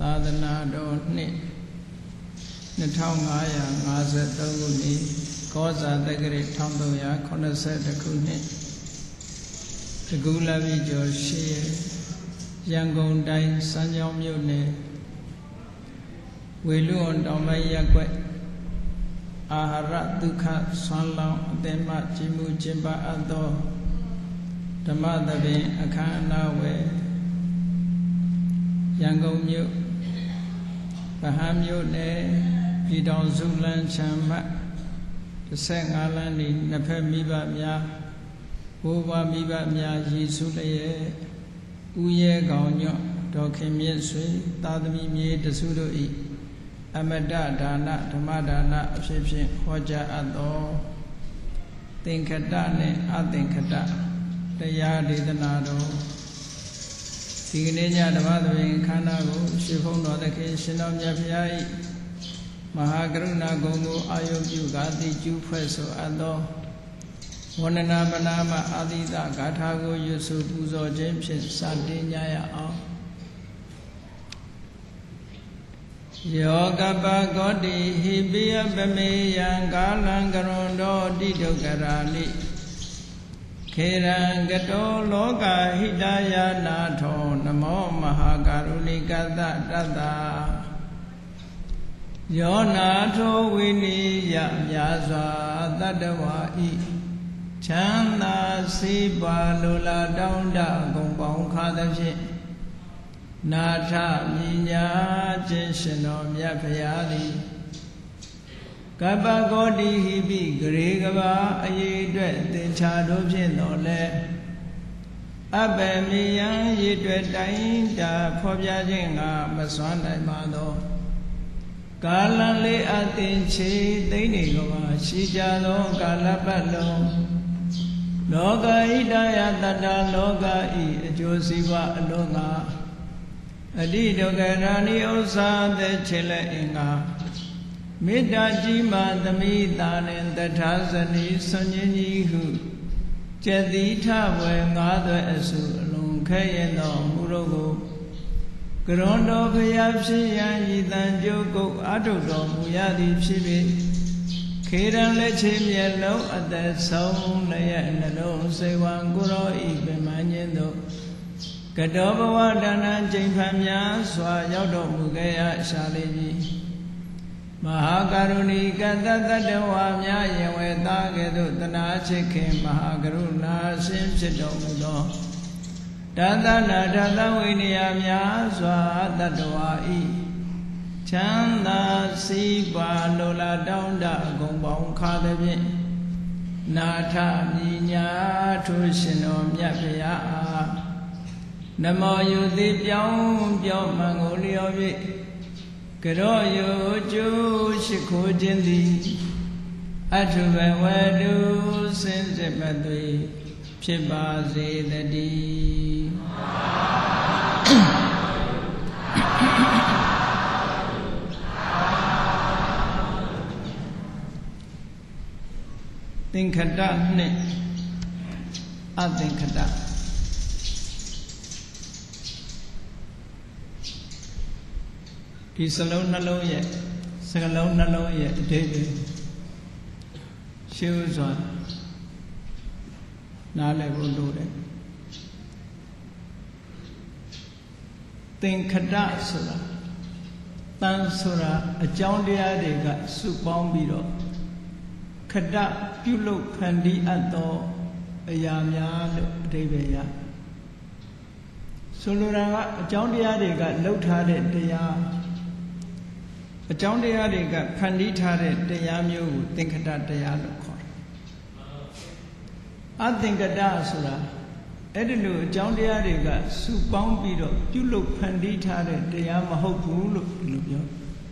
သာသနာတော်နှစ်2553ခုနှစ်ကောဇာတက္ကရာ1380ခုနှစ်တကူလပိကျော်8ရက်ရန်ကုန်တိုင်းစမ်းချောင်းမြို့နယ်ဝေလူဝန်တောင်ပိုင်းရပ်ကွက်အာဟာရဒုက္ခဆွမ်းလောင်းအသင်းမှကြီးမှုကျင်းပအပ်သောဓမ္မသဘင်အခမ်းအနားဝယ်ရန်ကုန်မြို့ဗဟန်းမြို့နယ်ပြည်တော်စုလမ်းချမ်းမှ15လမ်းဤနှစ်ဖက်မိဘများဘိုးဘွားမိဘများရည်စုလျက်ဦးရဲကောင်ညွတ်ဒေါခင်မြင့်ဆွေသာသမီမြေတစုတို့ဤအမတဒါနဓမ္မဒါနအဖြစ်ဖြင့်ဟောကြားအပ်သောသင်္ခတနှင့်အသင်္ခတတရားဒေသနာတော်ဒီကနေ့ညဓမ္မသဘင်ခန္ဓာကိုရှင်ဘုန်းတော်သခင်ရှင်တော်မြတ်ဖျား၏မဟာကရုဏာဂုဏ်ကိုအာယုပြုကာတိကျူးဖွဲ့ဆိုအပ်သောဝန္ဒနာပနာမအာသီတဂါထာကိုရွတ်ဆိုပူဇော်ခြင်းဖြင့်စတင်ကြရအောင်ယောကပကောတိဟိပိယပမေယံကာလံကရွန်တော်တိဒုက္ခရာနိခေရံကတောလောကဟိတယာနာထောနမောမဟာကရုဏိကတတတ္တယောနာထောဝိနိယမြာစွာတတ္တဝါဤချမ်းသာစေပါလိုလားတောင်းတဂုံပေါင်းခါသဖြင့်နာထမြညာခြင်းရှင်တော်မြတ်ဖရာသည်ကပ္ပဂေါတိဟိပိဂရေကဘာအရေးအတွက်သင်္ချာတို့ဖြင့်တော်လဲအဘယ်မြယံရည်အတွက်တိုင်းတာဖော်ပြခြင်းကမစွမ်းနိုင်ပါသောကာလလေးအသင်ချေသိမ့်နေကဘာရှိကြသောကာလပတ်လုံးလောကဣဒယတတ္တလောကဤအကျိုးစီးပွားအလုံးငါအတိဒုက္ခရာနိဥ္စာသက်ချေလက်အင်္ဂါမေတ္တာကြီးမှသမိတာနှင့်တထာဇနီဆွန်ခြင်းကြီးဟုကျက်တိထဝေငါးသွဲအစုအလုံးခဲရင်သောမူတို့ကိုကရွန်တော်ဖျားဖြစ်ရန်ဤတန်ကြုတ်ကုတ်အာထုတော်မူရသည်ဖြစ်ပြီးခေရန်လက်ချေမျက်လုံးအသက်ဆုံးလျက်နှလုံးစေဝံကိုရောဤပင်မခြင်းတို့ကတောဘဝဒါနကျိန်ဖန်များစွာရောက်တော်မူခဲ့ရရှာလိမ့်မည်မဟာကရုဏီကတတတ္တဝါများယဝေသားကဲ့သို့တနာချစ်ခင်မဟာကရုဏာရှင်ဖြစ်တော်မူသောတသနာတသဝိနည်းများစွာတတ္တဝါဤချမ်းသာစီးပွားလိုလားတောင်းတဂုံပေါင်းခါသဖြင့်နာထမြညာထိုရှင်တော်မြတ်ဖရာအားနမောယုတိပြောင်းမှန်ကိုလျော်၍ကရောယုကျိုးရှိခိုးခြင်းသည်အထုဘဝတုစင်စစ်မသွေဖြစ်ပါစေတည်းသင်္ခတနှင့်အသင်္ခတဒီစလုံးနှလုံးရဲ့စကလုံးနှလုံးရဲ့အဓိပ္ပာယ်ရှင်းဥစွာနားလည်ဖို့လိုတယ်သင်္ခတဆိုတာတန်ဆိုတာအကြောင်းတရားတွေကစုပေါင်းပြီးတော့ခတပြုလုပ်ဖန်တီးအပ်သောအရာများလို့အဓိပ္ပာယ်ရဆိုလိုတာကအကြောင်းတရားတွေကလှုပ်ထားတဲ့တရားအကြောင်းတရားတွေကဖန်တီးထားတဲ့တရားမျိုးကိုသင်္ခတတရားလို့ခေါ်တယ်အသင်္ခတဆိုတာအဲ့ဒီလိုအကြောင်းတရားတွေကစုပေါင်းပြီးတော့ပြုလုပ်ဖန်တီးထားတဲ့တရားမဟုတ်ဘူးလို့ဒီလိုပြော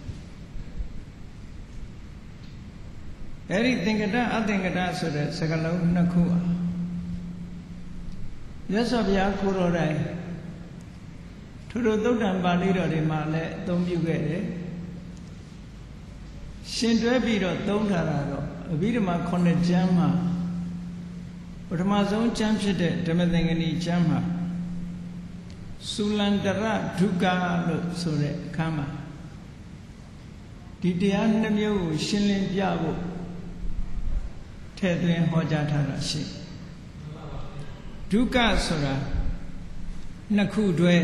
အဲ့ဒီသင်္ခတအသင်္ခတဆိုတဲ့စကားလုံးနှစ်ခုမြတ်စွာဘုရားကိုယ်တော်တိုင်ထို့သုတ္တံပါဠိတော်တွေမှာလည်းအသုံးပြုခဲ့တယ်ရှင်တွဲပြီးတော့သုံးထားတာတော့အဘိဓမ္မာ9ကျမ်းမှာပထမဆုံးကျမ်းဖြစ်တဲ့ဓမ္မသင်္ကနီကျမ်းမှာ Sulandara Duga လို့ဆိုတဲ့အခါမှာဒီတရားနှစ်မျိုးကိုရှင်းလင်းပြဖို့ထည့်သွင်းဟောကြားထားတာရှိဒုက္ခဆိုတာနှစ်ခုတွဲ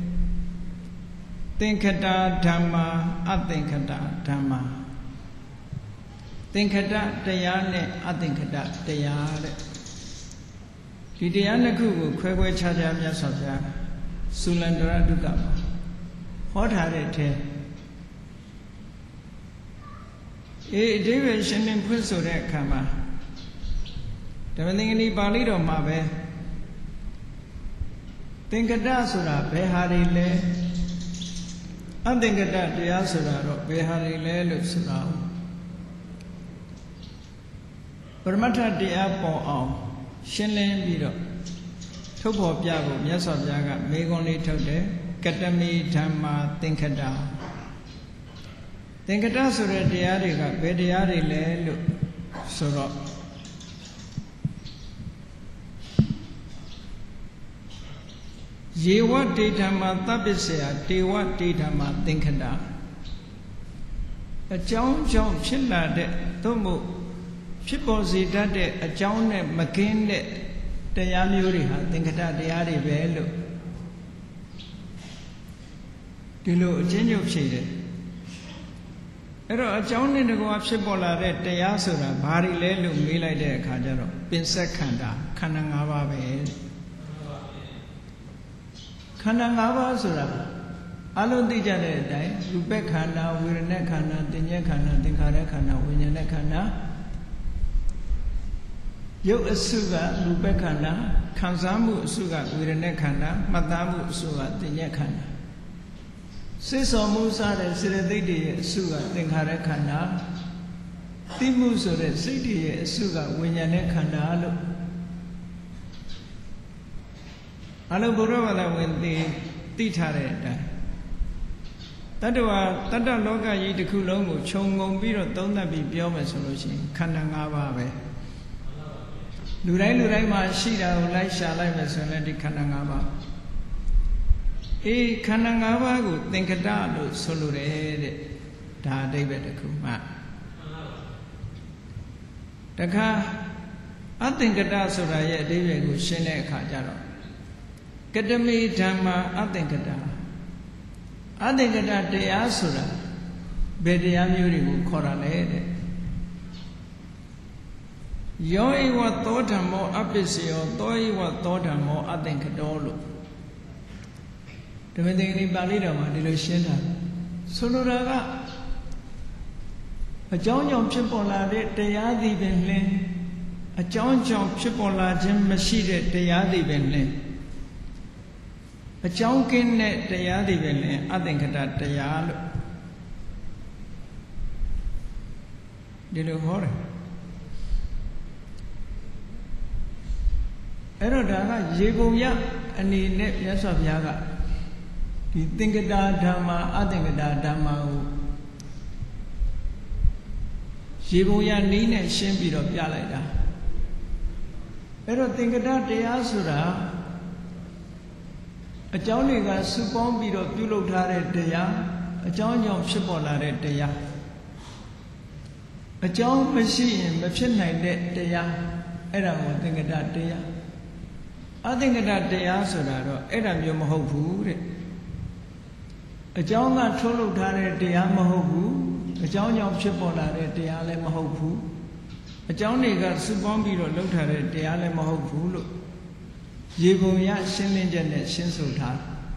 သင်္ခတဓမ္မာအသင်္ခတဓမ္မာသင်္ခတတရားနဲ့အသင်္ခတတရားတဲ့ဒီတရားနှစ်ခုကိုခွဲခွဲခြားခြားမြတ်စွာဘုရားသုလန္ဒရဒုက္ခမှာဟောထားတဲ့အထဲအဓိပ္ပာယ်ရှင်းလင်းဖွင့်ဆိုတဲ့အခါမှာဓမ္မသင်္ကနီပါဠိတော်မှာပဲသင်္ကတဆိုတာဘယ်ဟာတွေလဲအသင်္ကတတရားဆိုတာတော့ဘယ်ဟာတွေလဲလို့ဆိုတာပရမတ္ထတရားပေါ်အောင်ရှင်းလင်းပြီးတော့ထုတ်ဖော်ပြဖို့မြတ်စွာဘုရားကမေခွန်းလေးထုတ်တယ်ကတမိဓမ္မာသင်္ခတသင်္ခတဆိုတဲ့တရားတွေကဘယ်တရားတွေလဲလို့ဆိုတော့ယေဝတေဓမ္မာသဗ္ဗစ္စယတေဝတေဓမ္မာသင်္ခတအကြောင်းကြောင့်ဖြစ်လာတဲ့သို့မဟုတ်ဖြစ်ပေါ်စေတတ်တဲ့အကြောင်းနဲ့မကင်းတဲ့တရားမျိုးတွေဟာသင်္ခတတရားတွေပဲလို့ဒီလိုအချင်းချုပ်ဖြေတယ်အဲ့တော့အကြောင်းနဲ့တကွာဖြစ်ပေါ်လာတဲ့တရားဆိုတာဘာတွေလဲလို့မေးလိုက်တဲ့အခါကျတော့ပင်စက်ခန္ဓာခန္ဓာ၅ပါးပဲခန္ဓာ၅ပါးဆိုတာအလုံးသိကြတဲ့အတိုင်းရူပခန္ဓာဝေဒနာခန္ဓာသင်္ညေခန္ဓာသင်္ခါရခန္ဓာဝိညာဉ်ခန္ဓာရုပ်အစုကရူပခန္ဓာခံစားမှုအစုကဝေဒနာခန္ဓာမှတ်သားမှုအစုကသင်္ညေခန္ဓာစိတ်ဆော်မှုစတဲ့စေတသိက်တွေရဲ့အစုကသင်္ခါရခန္ဓာသိမှုဆိုတဲ့စိတ်တွေရဲ့အစုကဝိညာဉ်ခန္ဓာလို့အလုံးဘုရားဘာသာဝင်သိထားတဲ့အတိုင်းတတ္တဝါတတ္တလောကကြီးတစ်ခုလုံးကိုခြုံငုံပြီးတော့သုံးသပ်ပြီးပြောမယ်ဆိုလို့ရှိရင်ခန္ဓာ၅ပါးပဲလူတိုင်းမှာရှိတာကိုလိုက်ရှာလိုက်မယ်ဆိုရင်ဒီခန္ဓာ၅ပါးခန္ဓာ၅ပါးကိုသင်္ခတလို့ဆိုလိုတယ်တဲ့ဒါအဓိပ္ပာယ်တစ်ခုမှတခါအသင်္ခတဆိုတာရဲ့အဓိပ္ပာယ်ကိုရှင်းတဲ့အခါကျတော့ကတမိဓမ္မာအသင်္ခတအသင်္ခတတရားဆိုတာဘယ်တရားမျိုးတွေကိုခေါ်တာလဲတဲ့ယောဧဝသောဓမ္မောအပစ္စယောသောဧဝသောဓမ္မောအသင်္ခတောလို့ဓမ္မသင်္ကနီပါဠိတော်မှာဒီလိုရှင်းတာဆိုလိုတာကအကြောင်းကြောင့်ဖြစ်ပေါ်လာတဲ့တရားသည်ပင်လင်းအကြောင်းကြောင့်ဖြစ်ပေါ်လာခြင်းမရှိတဲ့တရားသည်ပင်လင်းအကြောင်းကင်းတဲ့တရားတွေပဲလေအသင်္ခတတရားလို့ဒီလိုဟောတယ်အဲ့တော့ဒါကရေပုံရအနေနဲ့မြတ်စွာဘုရားကဒီသင်္ခတဓမ္မာအသင်္ခတဓမ္မာကိုရေပုံရနည်းနဲ့ရှင်းပြီးတော့ပြလိုက်တာအဲ့တော့သင်္ခတတရားဆိုတာအကြောင်းတွေကစုပေါင်းပြီးတော့ပြုလုပ်ထားတဲ့တရားအကြောင်းကြောင့်ဖြစ်ပေါ်လာတဲ့တရားအကြောင်းမရှိရင်မဖြစ်နိုင်တဲ့တရားအဲ့ဒါကိုသင်္ကတတရားအသင်္ကတတရားဆိုတာတော့အဲ့ဒါမျိုးမဟုတ်ဘူးတဲ့အကြောင်းကထုတ်လုပ်ထားတဲ့တရားမဟုတ်ဘူးအကြောင်းကြောင့်ဖြစ်ပေါ်လာတဲ့တရားလည်းမဟုတ်ဘူးအကြောင်းတွေကစုပေါင်းပြီးတော့လုပ်ထားတဲ့တရားလည်းမဟုတ်ဘူးလို့ရေပုံရရှင်းလင်းချက်နဲ့ရှင်းဆိုထား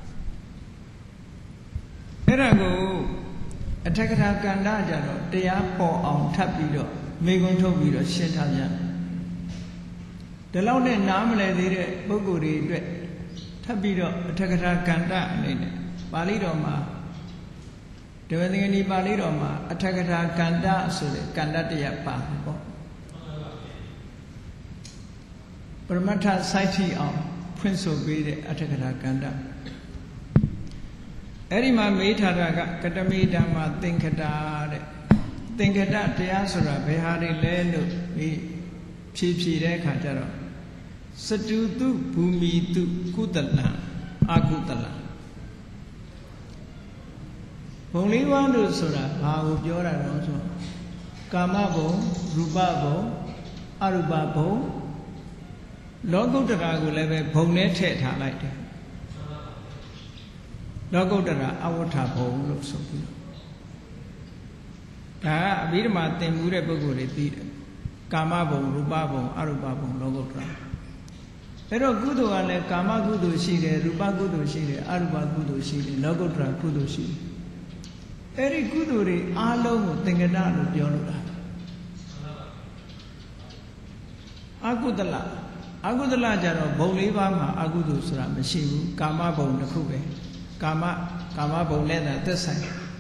အဲ့ဒါကိုအထက်ကထာကန္တကြတော့တရားပေါ်အောင်ထပ်ပြီးတော့မေခွန်းထုတ်ပြီးတော့ရှင်းထားပြန်ဒီလောက်နဲ့နားမလည်သေးတဲ့ပုဂ္ဂိုလ်တွေအတွက်ထပ်ပြီးတော့အထက်ကထာကန္တအနေနဲ့ပါဠိတော်မှာဓမ္မသင်္ကနီပါဠိတော်မှာအထက်ကထာကန္တဆိုတဲ့ကန္တတရားပါတယ်ပေါ့ပရမတ္ထစိုက်ထီအောင်ဖွင့်ဆိုပေးတဲ့အထက်ကထာကန္တအဲ့ဒီမှာမေးထားတာကကတမိဓမ္မာသင်္ခတတဲ့သင်္ခတတရားဆိုတာဘယ်ဟာတွေလဲလို့ဖြေတဲ့အခါကျတော့စတုတုဘူမိတုကုသလံအာကုတလဘုံလေးပါးလို့ဆိုတာဘာကိုပြောတာတော့ဆိုကာမဘုံရူပဘုံအရူပဘုံလောကုတ္တရာကိုလည်းပဲဘုံနဲ့ထည့်ထားလိုက်တယ်လောကုတ္တရာအဝဋ္ဌဘုံလို့ဆိုပြီးဒါကအဘိဓမ္မာသင်မှုတဲ့ပုဂ္ဂိုလ်တွေသိတယ်ကာမဘုံရူပဘုံအရူပဘုံလောကုတ္တရာအဲ့တော့ကုသိုလ်ကလည်းကာမကုသိုလ်ရှိတယ်ရူပကုသိုလ်ရှိတယ်အရူပကုသိုလ်ရှိတယ်လောကုတ္တရာကုသိုလ်ရှိတယ်အဲ့ဒီကုသိုလ်တွေအားလုံးကိုသင်္ကတလို့ပြောလို့တာအကုသလအကုသလကြတော့ဘုံ၄ပါးမှာအကုသိုလ်ဆိုတာမရှိဘူးကာမဘုံတစ်ခုပဲကာမဘုံနဲ့သာသက်ဆိုင်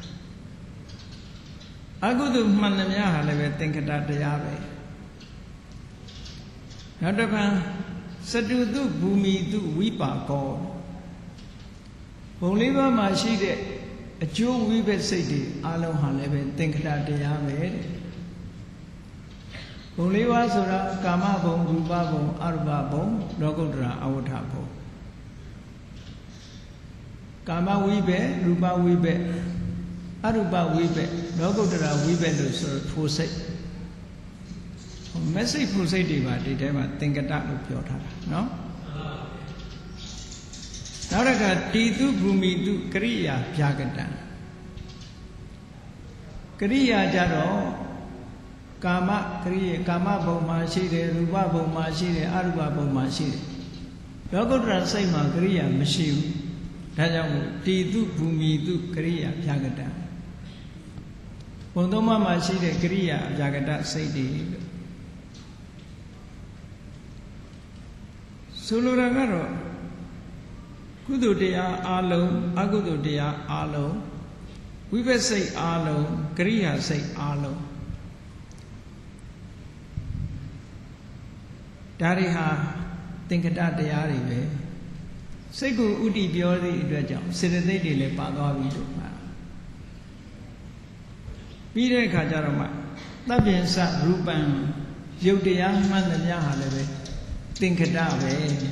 အကုသိုလ်မှန်သမျှဟာလည်းပဲသင်္ကတတရားပဲနောက်တစ်ခါစတုတုဘူမိတုဝိပါကောဘုံ၄ပါးမှာရှိတဲ့အကျိုးဝိဘက်စိတ်တွေအလုံးဟာလည်းပဲသင်္ကတတရားပဲတဲ့ဘုံ၄ပါးဆိုတာကာမဘုံရူပဘုံအရူပဘုံလောကုတ္တရာအဝဋ္ဌဘုံကာမဝိဘက်ရူပဝိဘက်အရူပဝိဘက်လောကုတ္တရာဝိဘက်လို့ဆိုဖို့စိတ်မစိတ်ဖို့စိတ်တွေပါဒီထဲမှာသင်္ကတလို့ပြောထားတာနော်နောက်တစ်ခါတိတုဘူမိတုကရိယာဗျာကတံကရိယာကြတော့ကာမကရိယာကာမဘုံမှာရှိတယ်ရူပဘုံမှာရှိတယ်အရူပဘုံမှာရှိတယ်လောကုတ္တရာစိတ်မှာကရိယာမရှိဘူးဒါကြောင့်တိတုဘူမိတုကရိယာဗျာကတံဘုံသုံးပါးမှာရှိတဲ့ကရိယာဗျာကတစိတ်တွေလို့ဆိုလိုတာကတော့ကုသိုလ်တရားအလုံးအကုသိုလ်တရားအလုံးဝိပဿစိတ်အလုံးကရိယာစိတ်အလုံးဒါတွေဟာသင်္ကတတရားတွေပဲစိတ်ကိုဥတည်ပြောသည့်အတွက်ကြောင့်စေတသိက်တွေလည်းပါသွားပြီလို့မှာပြီးတဲ့အခါကျတော့မှသဗ္ဗင်္စရူပံရုပ်တရားမှန်သမျှဟာလည်းပဲသင်္ကတပဲ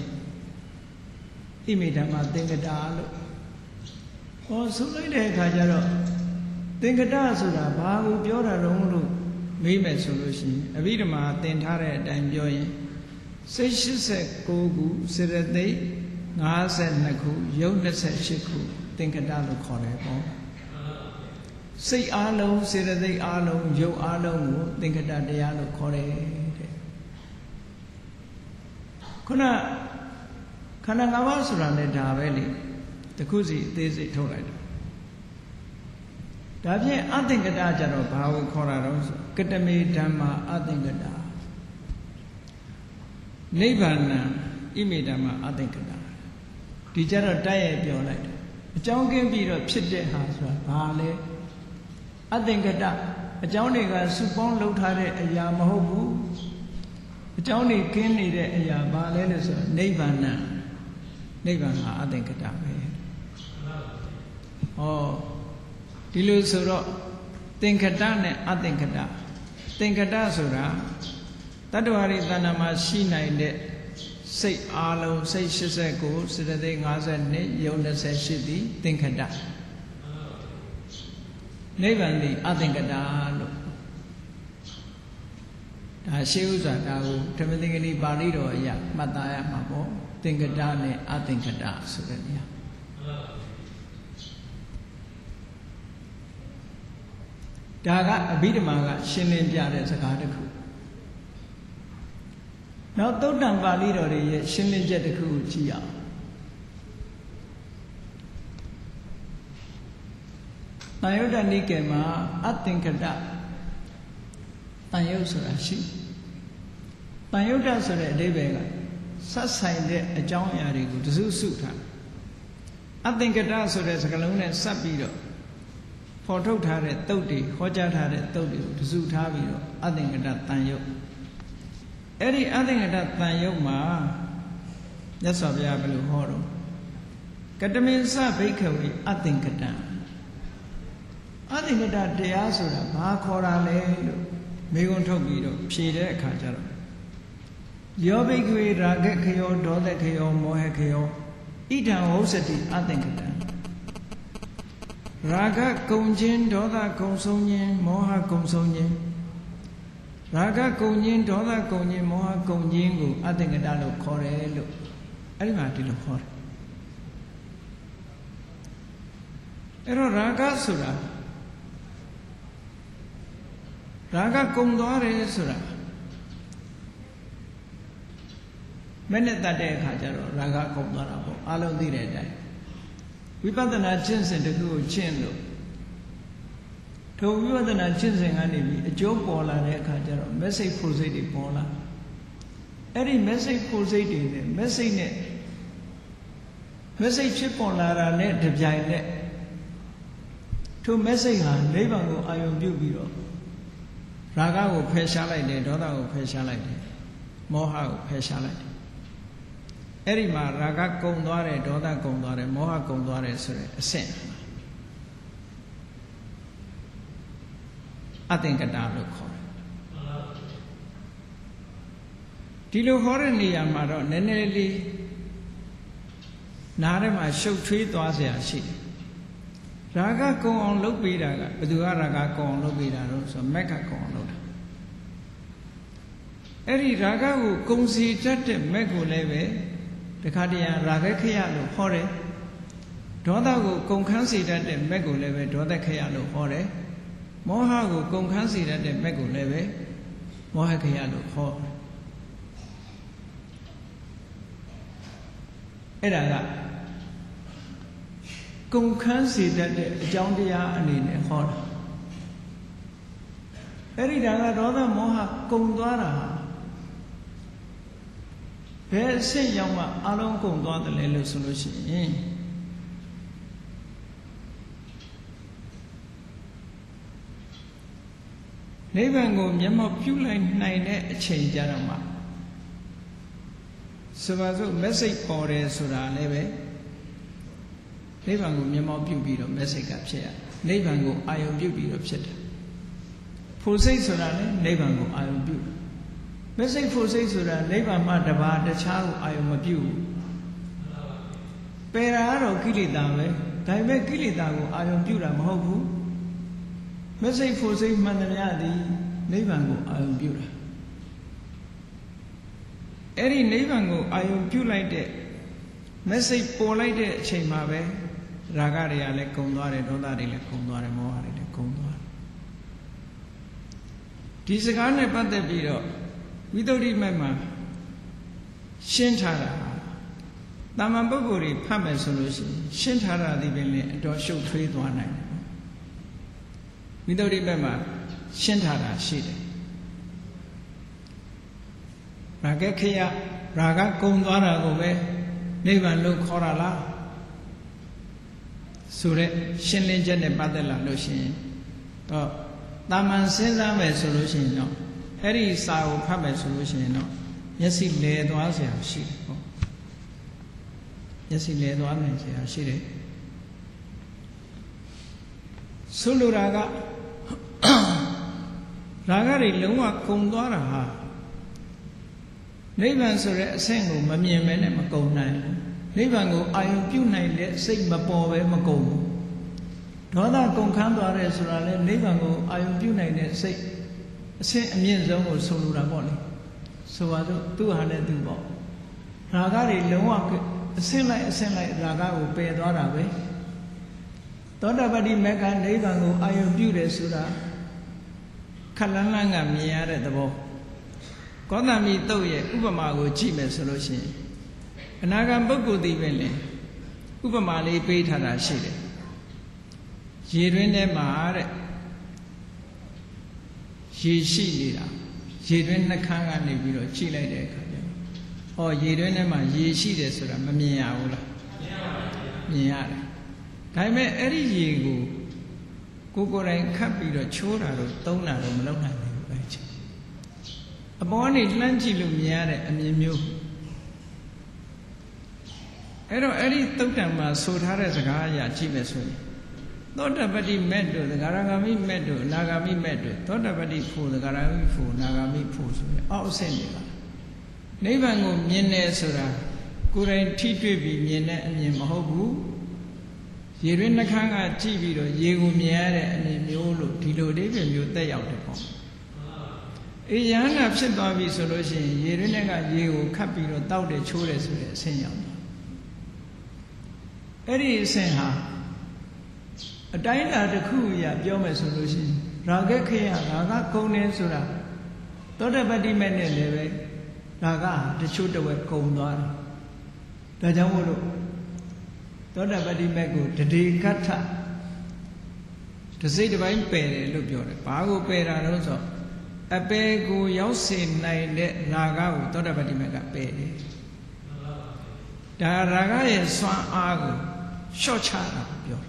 ဣမိဓမ္မသင်္ကတလို့ဟောဆိုလိုက်တဲ့အခါကျတော့သင်္ကတဆိုတာဘာကိုပြောတာတုံးလို့မေးမယ်ဆိုလို့ရှိရင်အဘိဓမ္မာသင်ထားတဲ့အတိုင်းပြောရင်စိတ်89ခုစေတသိက်52ခုယုတ်28ခုသင်္ကတလို့ခေါ်တယ်ပေါ့စိတ်အားလုံးစေတသိက်အားလုံးယုတ်အားလုံးကိုသင်္ကတတရားလို့ခေါ်တယ်တဲ့ခုနခန္ဓာ၅ပါးဆိုတာလည်းဒါပဲလေတခုစီအသေးစိတ်ထုတ်လိုက်တာဒါဖြင့်အသင်္ကတကြတော့ဘာကိုခေါ်တာတော့ဆိုကတမေဓမ္မာအသင်္ကတနိဗ္ဗာန်ဣမိဓမ္မာအသင်္ကတဒီကြတော့တိုက်ရိုက်ပြောလိုက်တယ်အကြောင်းကင်းပြီးတော့ဖြစ်တဲ့ဟာဆိုတာဘာလဲအသင်္ကတအကြောင်းတွေကစုပေါင်းလုပ်ထားတဲ့အရာမဟုတ်ဘူးအကြောင်းတွေကင်းနေတဲ့အရာဘာလဲလို့ဆိုတော့နိဗ္ဗာန်နိဗ္ဗာန်ဟာအသင်္ကတပဲဟောဒီလိုဆိုတော့သင်္ကတနဲ့အသင်္ကတသင်္ကတဆိုတာတတ္တဝါတွေတဏ္ဍာမှာရှိနိုင်တဲ့စိတ်အားလုံးစိတ်89စေတသိက်52ယုံ28သည်သင်္ကတနိဗ္ဗာန်သည်အသင်္ကတလို့ဒါရှေးဥစွာဒါကိုဓမ္မသင်္ကတိပါဠိတော်အရမှတ်သားရမှာပေါ့သင်္ကတနဲ့အသင်္ကတဆိုတဲ့နေရာဒါကအဘိဓမ္မာကရှင်းလင်းပြတဲ့စကားတစ်ခုနောက်သုတ္တံပါဠိတော်ရဲ့ရှင်းလင်းချက်တစ်ခုကိုကြည့်အောင်တန်ယုတ္တနိကေမှာအသင်္ကတတန်ယုတ်ဆိုတာရှိတန်ယုတ္တဆိုတဲ့အဓိပ္ပာယ်ကဆက်ဆိုင်တဲ့အကြောင်းအရာတွေကိုတစုစုထားအသင်္ကတဆိုတဲ့စကားလုံးနဲ့ဆက်ပြီးတော့ဖော်ထုတ်ထားတဲ့သုတ်တွေဟောကြားထားတဲ့သုတ်တွေကိုတစုထားပြီးတော့အသင်္ကတတန်ယုတ်အဲ့ဒီအသင်္ကတတန်ယုတ်မှာမြတ်စွာဘုရားဘယ်လိုဟောတော့ကတမေသဘိက္ခဝေအသင်္ကတအသင်္ကတတရားဆိုတာဘာခေါ်တာလဲလို့မေခွန်းထုတ်ပြီးတော့ဖြေတဲ့အခါကျတော့ယောဘိက္ခဝေရာဂခယောဒေါသခယောမောဟခယောဣဣဒံဝုစတိအသင်္ကတံရာဂကုံခြင်းဒေါသကုံဆုံးခြင်းမောဟကုံဆုံးခြင်းရာဂကုံခြင်းဒေါသကုံခြင်းမောဟကုံခြင်းကိုအသင်္ကတလို့ခေါ်တယ်လို့အဲ့ဒီမှာဒီလိုခေါ်တယ်အဲ့တော့ရာဂဆိုတာရာဂကုံသွားတယ်ဆိုတာမနဲ့တတ်တဲ့အခါကျတော့ရာဂကုံသွားတာပေါ့အလုံးသိတဲ့အတိုင်းဝိပဿနာကျင့်စဉ်တစ်ခုကိုကျင့်လို့ထိုဝိပဿနာကျင့်စဉ်ကနေပြီးအကျိုးပေါ်လာတဲ့အခါကျတော့ message ဖို့စိတ်တွေပေါ်လာအဲ့ဒီ message ဖို့စိတ်တွေနဲ့ message ဖြစ်ပေါ်လာတာနဲ့တပြိုင်နက်ထို message ဟာနိဗ္ဗာန်ကိုအာရုံပြုပြီးတော့ရာဂကိုဖယ်ရှားလိုက်တယ်ဒေါသကိုဖယ်ရှားလိုက်တယ်မောဟကိုဖယ်ရှားလိုက်တယ်အဲ့ဒီမှာရာဂကုံသွားတယ်ဒေါသကုံသွားတယ်မောဟကုံသွားတယ်ဆိုတဲ့အဆင့်အသင်္ကတလို့ခေါ်တယ်ဒီလိုဟောတဲ့နေရာမှာတော့နည်းနည်းလေးနားထဲမှာရှုပ်ထွေးသွားเสียရှိတယ်ရာဂကုံအောင်လုပ်ပေးတာကဘယ်သူကရာဂကုံအောင်လုပ်ပေးတာလို့ဆိုမက်ကကုံအောင်လုပ်တာအဲ့ဒီရာဂကိုကုံစီတတ်တဲ့မက်ကိုလည်းပဲတခါတည်းရာဂခရလို့ဟောတယ်ဒေါသကိုကုံခန်းစီတတ်တဲ့မက်ကိုလည်းပဲဒေါသခရလို့ဟောတယ်မောဟကိုကုံခန်းစီတတ်တဲ့မက်ကိုလည်းပဲမောဟခရလို့ဟောတယ်အဲ့ဒါကကုံခန်းစီတတ်တဲ့အကြောင်းတရားအနေနဲ့ဟောတာအဲ့ဒီဒါကဒေါသမောဟကုံသွားတာဘယ်အဆင့်ရောက်မှအလုံးကုံသွားတယ်လဲလို့ဆိုလို့ရှိရင်နိဗ္ဗာန်ကိုမျက်မှောက်ပြုလိုက်နိုင်တဲ့အချိန်ကြတော့မှဆိုပါစို့ message ပေါ်တယ်ဆိုတာလည်းပဲနိဗ္ဗာန်ကိုမျက်မှောက်ပြုပြီးတော့ message ကဖြစ်ရနိဗ္ဗာန်ကိုအာရုံပြုပြီးတော့ဖြစ်တယ်ဖို့စိတ်ဆိုတာလည်းနိဗ္ဗာန်ကိုအာရုံပြုmessage ဖို့စိတ်ဆိုတာနိဗ္ဗာန်မှတပါးတခြားကိုအာရုံမပြုဘူးပယ်တာကတော့ကိလေသာပဲဒါပေမဲ့ကိလေသာကိုအာရုံပြုတာမဟုတ်ဘူးmessage ဖို့စိတ်မှန်သမျှသည်နိဗ္ဗာန်ကိုအာရုံပြုတာအဲ့ဒီနိဗ္ဗာန်ကိုအာရုံပြုလိုက်တဲ့ message ပေါ်လိုက်တဲ့အချိန်မှာပဲရာဂတွေကလည်းကုံသွားတယ်ဒေါသတွေလည်းကုံသွားတယ်မောဟတွေလည်းကုံသွားတယ်ဒီစကားနဲ့ပတ်သက်ပြီးတော့ဝိသုဒ္ဓိမက်မှာရှင်းထားတာတာမန်ပုဂ္ဂိုလ်တွေဖတ်မယ်ဆိုလို့ရှိရင်ရှင်းထားတာဒီပင်လည်းအတော်ရှုပ်ထွေးသွားနိုင်တယ်ဝိသုဒ္ဓိမက်မှာရှင်းထားတာရှိတယ်ရာဂခရရာဂကုံသွားတာကိုပဲနိဗ္ဗာန်လို့ခေါ်တာလားဆိုတဲ့ရှင်းလင်းချက်နဲ့ပတ်သက်လာလို့ရှိရင်တော့တာမန်စဉ်းစားမယ်ဆိုလို့ရှိရင်တော့အဲ့ဒီစာကိုဖတ်မယ်ဆိုလို့ရှိရင်တော့မျက်စိလဲသွားเสียရှိတယ်ပေါ့မျက်စိလဲသွားနိုင်เสียရှိတယ်ဆိုလိုတာကရာဂတွေလုံးဝကုံသွားတာဟာနိဗ္ဗာန်ဆိုတဲ့အဆင့်ကိုမမြင်မဲနဲ့မကုံနိုင်ဘူးနိဗ္ဗာန်ကိုအာရုံပြုနိုင်တဲ့စိတ်မပေါ်ပဲမကုံဘူးဒေါသကုံခန်းသွားတယ်ဆိုတာလေနိဗ္ဗာန်ကိုအာရုံပြုနိုင်တဲ့စိတ်အဆင့်အမြင့်ဆုံးကိုဆိုလိုတာပေါ့လေဆိုပါစို့သူ့ဟာနဲ့သူပေါ့ရာဂတွေလုံးဝအဆင့်လိုက်အဆင့်လိုက်ရာဂကိုပယ်သွားတာပဲသောတာပတိမေကနိဗ္ဗာန်ကိုအာရုံပြုတယ်ဆိုတာခက်လန်းလန်းကမြင်ရတဲ့သဘောကောသမိတုတ်ရဲ့ဥပမာကိုကြည့်မယ်ဆိုလို့ရှိရင်အနာဂံပုဂ္ဂိုလ်ဒီပဲလေဥပမာလေးပေးထားတာရှိတယ်ရေတွင်းထဲမှာတဲ့ရေရှိနေတာရေတွင်းနှခမ်းကနေပြီးတော့ကြည့်လိုက်တဲ့အခါကျတော့ဟောရေတွင်းထဲမှာရေရှိတယ်ဆိုတာမမြင်ရဘူးလားမြင်ရတယ်ဒါပေမဲ့အဲ့ဒီရေကိုကိုယ်တိုင်ခတ်ပြီးတော့ချိုးတာတော့သုံးတာတော့မလုပ်နိုင်ဘူးအဲ့ချင်းအပေါ်ကနေလှမ်းကြည့်လို့မြင်ရတဲ့အမြင်မျိုးအဲ့တော့အဲ့ဒီသုတ်တံမှာဆိုထားတဲ့စကားအရာကြည့်မယ်ဆိုရင်သောတပတိမက်တို့သဂရဂါမိမက်တို့အနာဂါမိမက်တို့သောတပတိဖို့သဂရဂါမိဖို့အနာဂါမိဖို့ဆိုရင်အောက်အဆင့်တွေပါနိဗ္ဗာန်ကိုမြင်တယ်ဆိုတာကိုယ်တိုင်ထိတွေ့ပြီးမြင်တဲ့အမြင်မဟုတ်ဘူးရေတွင်းနှခမ်းကကြည့်ပြီးတော့ရေကိုမြင်ရတဲ့အမြင်မျိုးလို့ဒီလိုအဓိပ္ပာယ်မျိုးတက်ရောက်တယ်ပေါ့အေးယန္တာဖြစ်သွားပြီဆိုလို့ရှိရင်ရေတွင်းကရေကိုခတ်ပြီးတော့တောက်တယ်ချိုးတယ်ဆိုတဲ့အဆင့်ရောက်တယ်အဲ့ဒီအဆင့်ဟာအတိုင်းအတာတစ်ခုအရာပြောမယ်ဆိုလို့ရှိရင်ရာဂခေယရာဂကုံနေဆိုတာသောတပတ္တိမဲ့နဲ့လည်းပဲရာဂတချို့တဝက်ကုံသွားတယ်ဒါကြောင့်မို့လို့သောတပတ္တိမဲ့ကိုတတိကထတစိတ်တစ်ပိုင်းပယ်တယ်လို့ပြောတယ်ဘာကိုပယ်တာလဲဆိုအပေကိုရောက်စေနိုင်တဲ့ရာဂကိုသောတပတ္တိမဲ့ကပယ်တယ်ဒါရာဂရဲ့စွမ်းအားကိုလျှော့ချတာပြော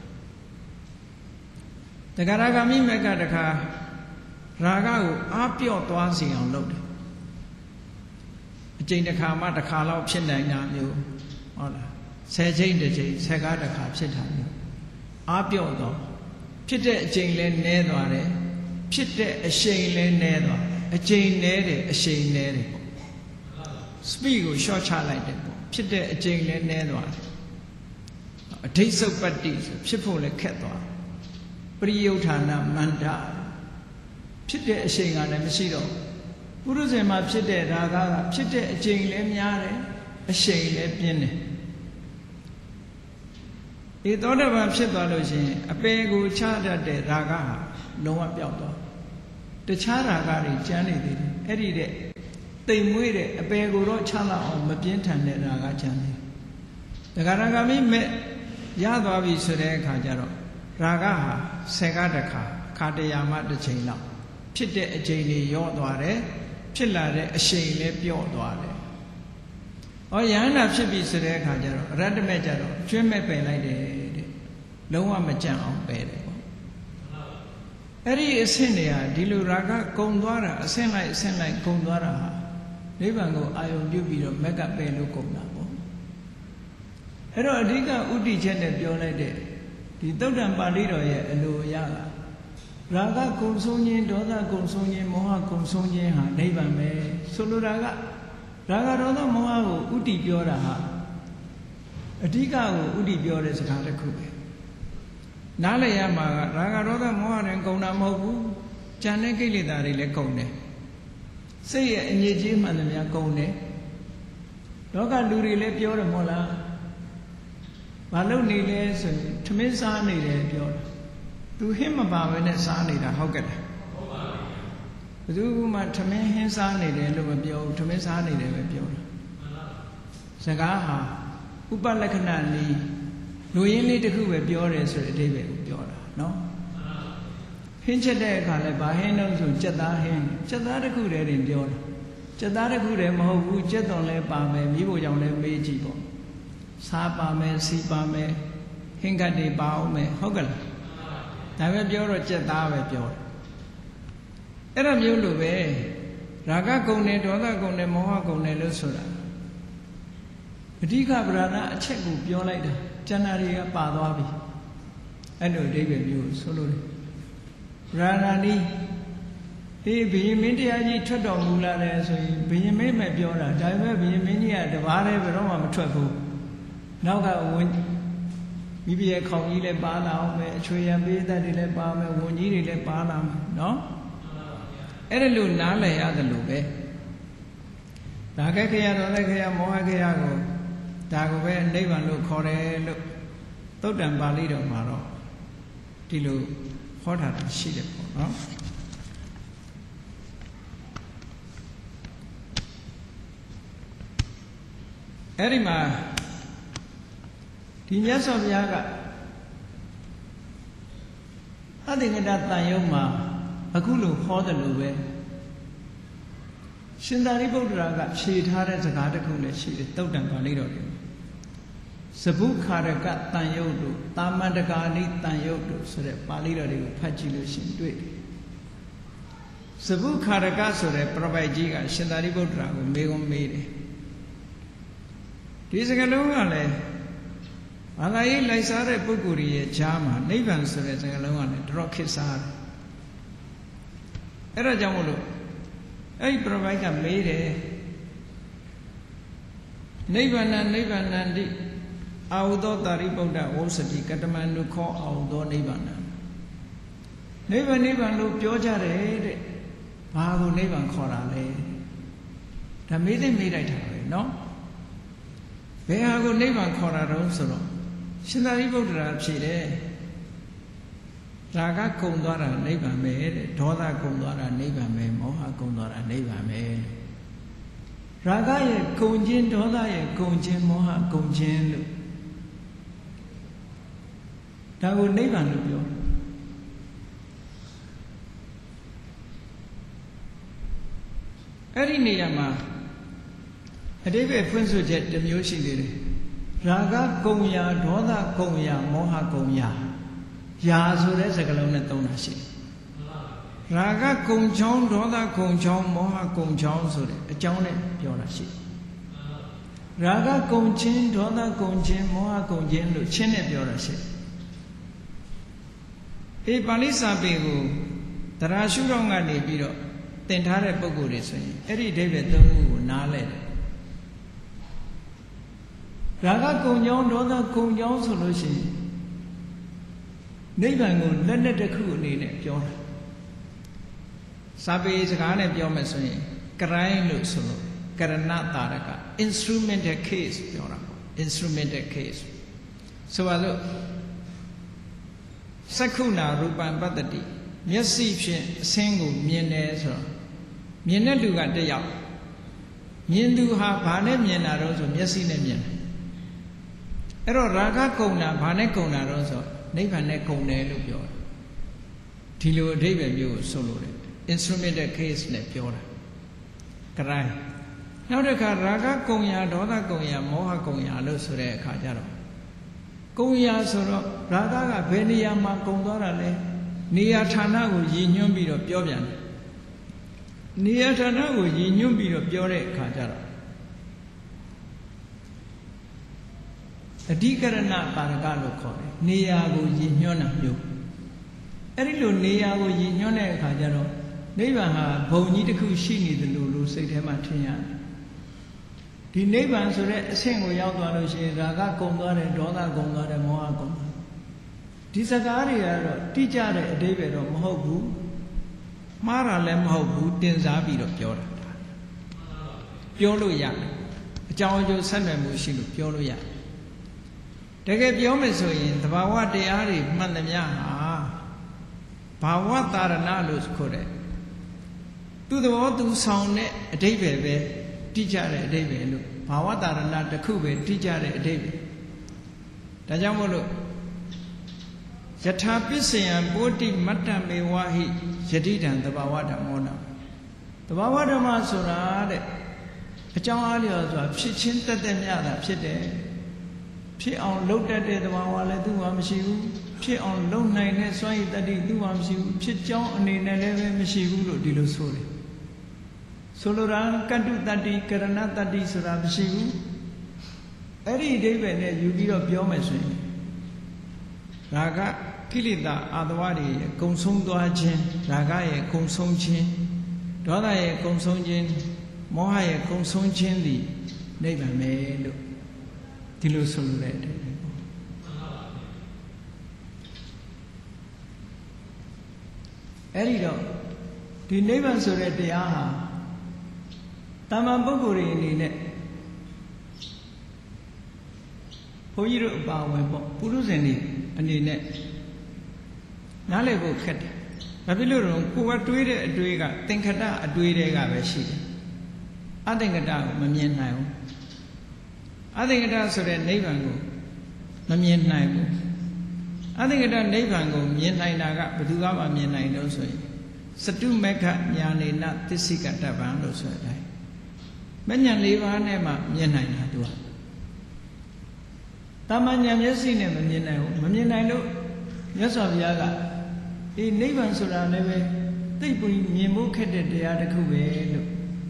တယ်တဂရဂမိမဲ့ကတခါရာဂကိုအားပြော့သွားစေအောင်လုပ်တယ်အကျဉ်းတစ်ခါမှတစ်ခါလောက်ဖြစ်နိုင်တာမျိုးဟုတ်လား10ချိန်တစ်ချိန်10ကားတစ်ခါဖြစ်တာမျိုးအားပြော့တော့ဖြစ်တဲ့အချိန်လဲနည်းသွားတယ်ဖြစ်တဲ့အရှိန်လဲနည်းသွားတယ်အချိန်နည်းတယ်အရှိန်နည်းတယ်ပေါ့ speed ကို short ချလိုက်တယ်ပေါ့ဖြစ်တဲ့အချိန်လဲနည်းသွားတယ်အဋိစ္ဆုပတ္တိဆိုဖြစ်ဖို့လဲခက်သွားတယ်ပရိယုဌာဏမန္တဖြစ်တဲ့အရှိန်ကလည်းမရှိတော့ပုရုဇဉ်မှာဖြစ်တဲ့ရာဂကဖြစ်တဲ့အချိန်လဲများတယ်အရှိန်လဲပြင်းတယ်ဒီသောတာပန်ဖြစ်သွားလို့ရှိရင်အပေကိုချတတ်တဲ့ရာဂဟာလုံးဝပျောက်သွားတခြားရာဂတွေကျန်နေသေးတယ်အဲ့ဒီတဲ့တိမ်မွေးတဲ့အပေကိုတော့ချလောက်အောင်မပြင်းထန်တဲ့ရာဂကျန်တယ်တဂရဂမိမဲ့ရသွားပြီဆိုတဲ့အခါကျတော့ရာဂဟာ10ကားတစ်ခါခါတရာမှတစ်ချိန်လောက်ဖြစ်တဲ့အချိန်တွေရော့သွားတယ်ဖြစ်လာတဲ့အရှိန်လည်းပျော့သွားတယ်။ဩယန္တာဖြစ်ပြီဆိုတဲ့အခါကျတော့အရတ္တမဲ့ကျတော့ကျွင်းမဲ့ပယ်လိုက်တယ်တဲ့လုံးဝမကြံအောင်ပယ်တယ်ပေါ့။အဲ့ဒီအဆင့်တွေကဒီလိုရာဂကုံသွားတာအဆင့်လိုက်အဆင့်လိုက်ကုံသွားတာဟာနိဗ္ဗာန်ကိုအာရုံပြုပြီးတော့မက်ကပယ်လို့ကုံတာပေါ့။အဲ့တော့အဓိကဥတည်ချက်နဲ့ပြောလိုက်တဲ့ဒီသုတ်တံပါဠိတော်ရဲ့အလိုအရကရာဂကုံဆုံးခြင်းဒေါသကုံဆုံးခြင်းမောဟကုံဆုံးခြင်းဟာနိဗ္ဗာန်ပဲဆိုလိုတာကရာဂဒေါသမောဟကိုဥတည်ပြောတာဟာအဓိကကိုဥတည်ပြောတဲ့စကားတစ်ခုပဲနားလည်ရမှာကရာဂဒေါသမောဟတွေကုံတာမဟုတ်ဘူးကြံတဲ့ကိလေသာတွေလည်းကုံတယ်စိတ်ရဲ့အငြိကြီးမှန်သမျှကုံတယ်လောကလူတွေလည်းပြောတယ်မဟုတ်လားဘာလို့နေလဲဆိုရင်ထမင်းစားနေတယ်ပြောတယ်သူဟင်းမပါဘဲနဲ့စားနေတာဟုတ်ကဲ့လားဟုတ်ပါဘူးဘယ်သူမှထမင်းဟင်းစားနေတယ်လို့မပြောဘူးထမင်းစားနေတယ်ပဲပြောတာစကားဟာဥပလက္ခဏာနီးလူရင်းလေးတစ်ခုပဲပြောတယ်ဆိုတဲ့အဓိပ္ပာယ်ကိုပြောတာနော်ဟင်းချက်တဲ့အခါလဲဘာဟင်းတော့ဆိုကြက်သားဟင်းကြက်သားတစ်ခုတည်းတင်ပြောတယ်ကြက်သားတစ်ခုတည်းမဟုတ်ဘူးကြက်သွန်လဲပါမယ်မိဖို့ကြောင့်လဲမေးကြည့်ပေါ့စားပါမယ်စီပါမယ်ဟင်းကတ်တွေပါအောင်မယ်ဟုတ်ကဲ့လားဒါပဲပြောတော့ကြက်သားပဲပြောတယ်အဲ့ဒါမျိုးလိုပဲရာဂကုံနဲ့ဒေါသကုံနဲ့မောဟကုံနဲ့လို့ဆိုတာအဓိကပဓာနာအချက်ကိုပြောလိုက်တာကျန်တာတွေကပါသွားပြီအဲ့လိုအဓိပ္ပာယ်မျိုးဆိုလို့တယ်ပဓာနာနီးဒီဘုရင်မင်းတရားကြီးထွက်တော်မူလာတယ်ဆိုရင်ဘုရင်မင်းပဲပြောတာဒါပေမဲ့ဘုရင်မင်းကြီးကတပါးတည်းဘယ်တော့မှမထွက်ဘူးနောက်ကဝင်မိဖုရားခေါင်းကြီးလည်းပါလာအောင်ပဲအချွေရံပေးသက်တွေလည်းပါမယ်ဝန်ကြီးတွေလည်းပါလာမယ်နော်အဲ့ဒါလို့နားလည်ရတယ်လို့ပဲဒါကခေယတော်လည်းခေယမောဟခေယကိုဒါကိုပဲနိဗ္ဗာန်လို့ခေါ်တယ်လို့သုတ်တံပါဠိတော်မှာတော့ဒီလိုဟောထားတာရှိတယ်ပေါ့နော်အဲ့ဒီမှာဒီမြတ်စွာဘုရားကအသင်္ကတတန်ယုံမှာအခုလိုဟောတယ်လို့ပဲရှင်သာရိပုတ္တရာကဖြေထားတဲ့စကားတစ်ခုလည်းရှိတယ်သုတ်တံပါဠိတော်တွေစဗုခါရကတန်ယုတ်တို့တာမန္တကာနိတန်ယုတ်တို့ဆိုတဲ့ပါဠိတော်တွေကိုဖတ်ကြည့်လို့ရှင်တွေ့တယ်စဗုခါရကဆိုတဲ့ပြပိုက်ကြီးကရှင်သာရိပုတ္တရာကိုမေးခွန်းမေးတယ်ဒီစကားလုံးကလည်းဘာသာရေးလိုက်စားတဲ့ပုဂ္ဂိုလ်ရဲ့ဈာမှာနိဗ္ဗာန်ဆိုတဲ့စကားလုံးကလည်းတော်ခေတ်စားတယ်အဲ့ဒါကြောင့်မို့လို့အဲ့ဒီပြပိုက်ကမေးတယ်နိဗ္ဗာန်နိဗ္ဗာန်တိအာဟုသောတာရိပုတ္တဝုစတိကတမန္တုခောအာဟုသောနိဗ္ဗာန်နိဗ္ဗာန်နိဗ္ဗာန်လို့ပြောကြတယ်တဲ့ဘာကိုနိဗ္ဗာန်ခေါ်တာလဲဒါမေးသိမေးလိုက်တာပဲเนาะဘယ်ဟာကိုနိဗ္ဗာန်ခေါ်တာတုံးဆိုတော့ရှင်သာရိပုတ္တရာဖြေတယ်ရာဂကုံသွားတာနိဗ္ဗာန်ပဲတဲ့ဒေါသကုံသွားတာနိဗ္ဗာန်ပဲမောဟကုံသွားတာနိဗ္ဗာန်ပဲရာဂရဲ့ကုံခြင်းဒေါသရဲ့ကုံခြင်းမောဟကုံခြင်းလို့ဒါကိုနိဗ္ဗာန်လို့ပြောအဲ့ဒီနေရာမှာအတိပ္ပယ်ဖွင့်ဆိုချက်တစ်မျိုးရှိသေးတယ်ရာဂကုံရာဒေါသကုံရာမောဟကုံရာရာဆိုတဲ့စကားလုံးနဲ့သုံးတာရှိတယ်ရာဂကုံချောင်းဒေါသကုံချောင်းမောဟကုံချောင်းဆိုတဲ့အကြောင်းနဲ့ပြောတာရှိတယ်ရာဂကုံချင်းဒေါသကုံချင်းမောဟကုံချင်းလို့ချင်းနဲ့ပြောတာရှိတယ်ပါဠိစာပေကိုတရားရှုထောင့်ကနေပြီးတော့သင်ထားတဲ့ပုဂ္ဂိုလ်တွေဆိုရင်အဲ့ဒီအဓိပ္ပာယ်သုံးခုကိုနားလဲတယ်ရာဂကုံချောင်းဒေါသကုံချောင်းဆိုလို့ရှိရင်နိဗ္ဗာန်ကိုလက်နဲ့တစ်ခုအနေနဲ့ပြောတာစာပေစကားနဲ့ပြောမယ်ဆိုရင်ကရိုင်းလို့ဆိုလို့ကရဏတာရက instrumental case ပြောတာ instrumental case ဆိုပါလို့သက္ခုနာရူပံပတ္တိမျက်စိဖြင့်အဆင်းကိုမြင်တယ်ဆိုတော့မြင်တဲ့လူကတစ်ယောက်မြင်သူဟာဘာနဲ့မြင်တာတော့ဆိုမျက်စိနဲ့မြင်တယ်အဲ့တော့ရာဂကုံတာဘာနဲ့ကုံတာတော့ဆိုနိဗ္ဗာန်နဲ့ကုံတယ်လို့ပြောတယ်ဒီလိုအဓိပ္ပာယ်မျိုးကိုဆိုလို့တယ် instrumental case နဲ့ပြောတာကရိုင်းနောက်တစ်ခါရာဂကုံရာဒေါသကုံရာမောဟကုံရာလို့ဆိုတဲ့အခါကျတော့ကုံရာဆိုတော့ရာဂကဘယ်နေရာမှာကုံသွားတာလဲနေရာဌာနကိုရည်ညွှန်းပြီးတော့ပြောပြန်တယ်နေရာဌာနကိုရည်ညွှန်းပြီးတော့ပြောတဲ့အခါကျတော့အဓိကရဏတာရကလို့ခေါ်တယ်နေရာကိုရည်ညွှန်းတာမျိုးအဲ့ဒီလိုနေရာကိုရည်ညွှန်းတဲ့အခါကျတော့နိဗ္ဗာန်ဟာဘုံကြီးတစ်ခုရှိနေတယ်လို့စိတ်ထဲမှာထင်ရတယ်ဒီနိဗ္ဗာန်ဆိုတဲ့အဆင့်ကိုရောက်သွားလို့ရှိရင်ရာဂကုံသွားတယ်ဒေါသကုံသွားတယ်မောဟကုံသွားဒီစကားတွေကတော့တိကျတဲ့အဓိပ္ပာယ်တော့မဟုတ်ဘူးမှားတာလည်းမဟုတ်ဘူးတင်စားပြီးတော့ပြောတာပြောလို့ရတယ်အကြောင်းအကျိုးဆက်နွယ်မှုရှိလို့ပြောလို့ရတယ်တကယ်ပြောမယ်ဆိုရင်သဘာဝတရားတွေမှန်သမျှဟာဘာဝတာရဏလို့ခေါ်တယ်သူသဘောသူဆောင်တဲ့အဓိပ္ပာယ်ပဲတိကျတဲ့အဓိပ္ပာယ်လို့ဘာဝတာရဏတစ်ခုပဲတိကျတဲ့အဓိပ္ပာယ်ဒါကြောင့်မို့လို့ယထာပစ္စယံပိုတိမတ္တမေဝဟိယတိတံသဘာဝဓမ္မောနာသဘာဝဓမ္မဆိုတာတဲ့အကြောင်းအားလျော်စွာဖြစ်ချင်းတသက်မြတာဖြစ်တယ်ဖြစ်အောင်လုပ်တတ်တဲ့သဘာဝလည်းသူ့မှာမရှိဘူးဖြစ်အောင်လုပ်နိုင်တဲ့စွမ်းရည်တတ္တိသူ့မှာမရှိဘူးဖြစ်ကြောင်းအနေနဲ့လည်းပဲမရှိဘူးလို့ဒီလိုဆိုတယ်ဆိုလိုတာကတ္တုတတ္တိကရဏတတ္တိဆိုတာမရှိဘူးအဲ့ဒီအဓိပ္ပာယ်နဲ့ယူပြီးတော့ပြောမယ်ဆိုရင်ရာဂကိလေသာအာသဝတွေကုံဆုံးသွားခြင်းရာဂရဲ့ကုံဆုံးခြင်းဒေါသရဲ့ကုံဆုံးခြင်းမောဟရဲ့ကုံဆုံးခြင်းသည်နိဗ္ဗာန်ပဲလို့ဒီလိုဆိုလိုတဲ့အဓိပ္ပာယ်ပေါ့အဲ့ဒီတော့ဒီနိဗ္ဗာန်ဆိုတဲ့တရားဟာတာမန်ပုဂ္ဂိုလ်တွေအနေနဲ့ဘုန်းကြီးတို့အပါအဝင်ပေါ့ပုရုဇဉ်တွေအနေနဲ့နားလည်ဖို့ခက်တယ်။ဘာဖြစ်လို့လဲကိုယ်ကတွေးတဲ့အတွေးကသင်္ခတအတွေးတွေကပဲရှိတယ်။အသင်္ခတကိုမမြင်နိုင်ဘူး။အသင်္ခတဆိုတဲ့နိဗ္ဗာန်ကိုမမြင်နိုင်ဘူး။အသင်္ခတနိဗ္ဗာန်ကိုမြင်နိုင်တာကဘယ်သူကမှမြင်နိုင်လို့ဆိုရင်စတုမေခညာနေနသစ္စိကတ္တဗံလို့ဆိုတဲ့အတိုင်းမဉ္ဇဉ်၄ပါးနဲ့မှမြင်နိုင်တာသူကတာမန်ဉာဏ်မျက်စိနဲ့မမြင်နိုင်ဘူးမမြင်နိုင်လို့မြတ်စွာဘုရားကဒီနိဗ္ဗာန်ဆိုတာလည်းပဲသိပ်ပြီးမြင်ဖို့ခက်တဲ့တရားတစ်ခုပဲလို့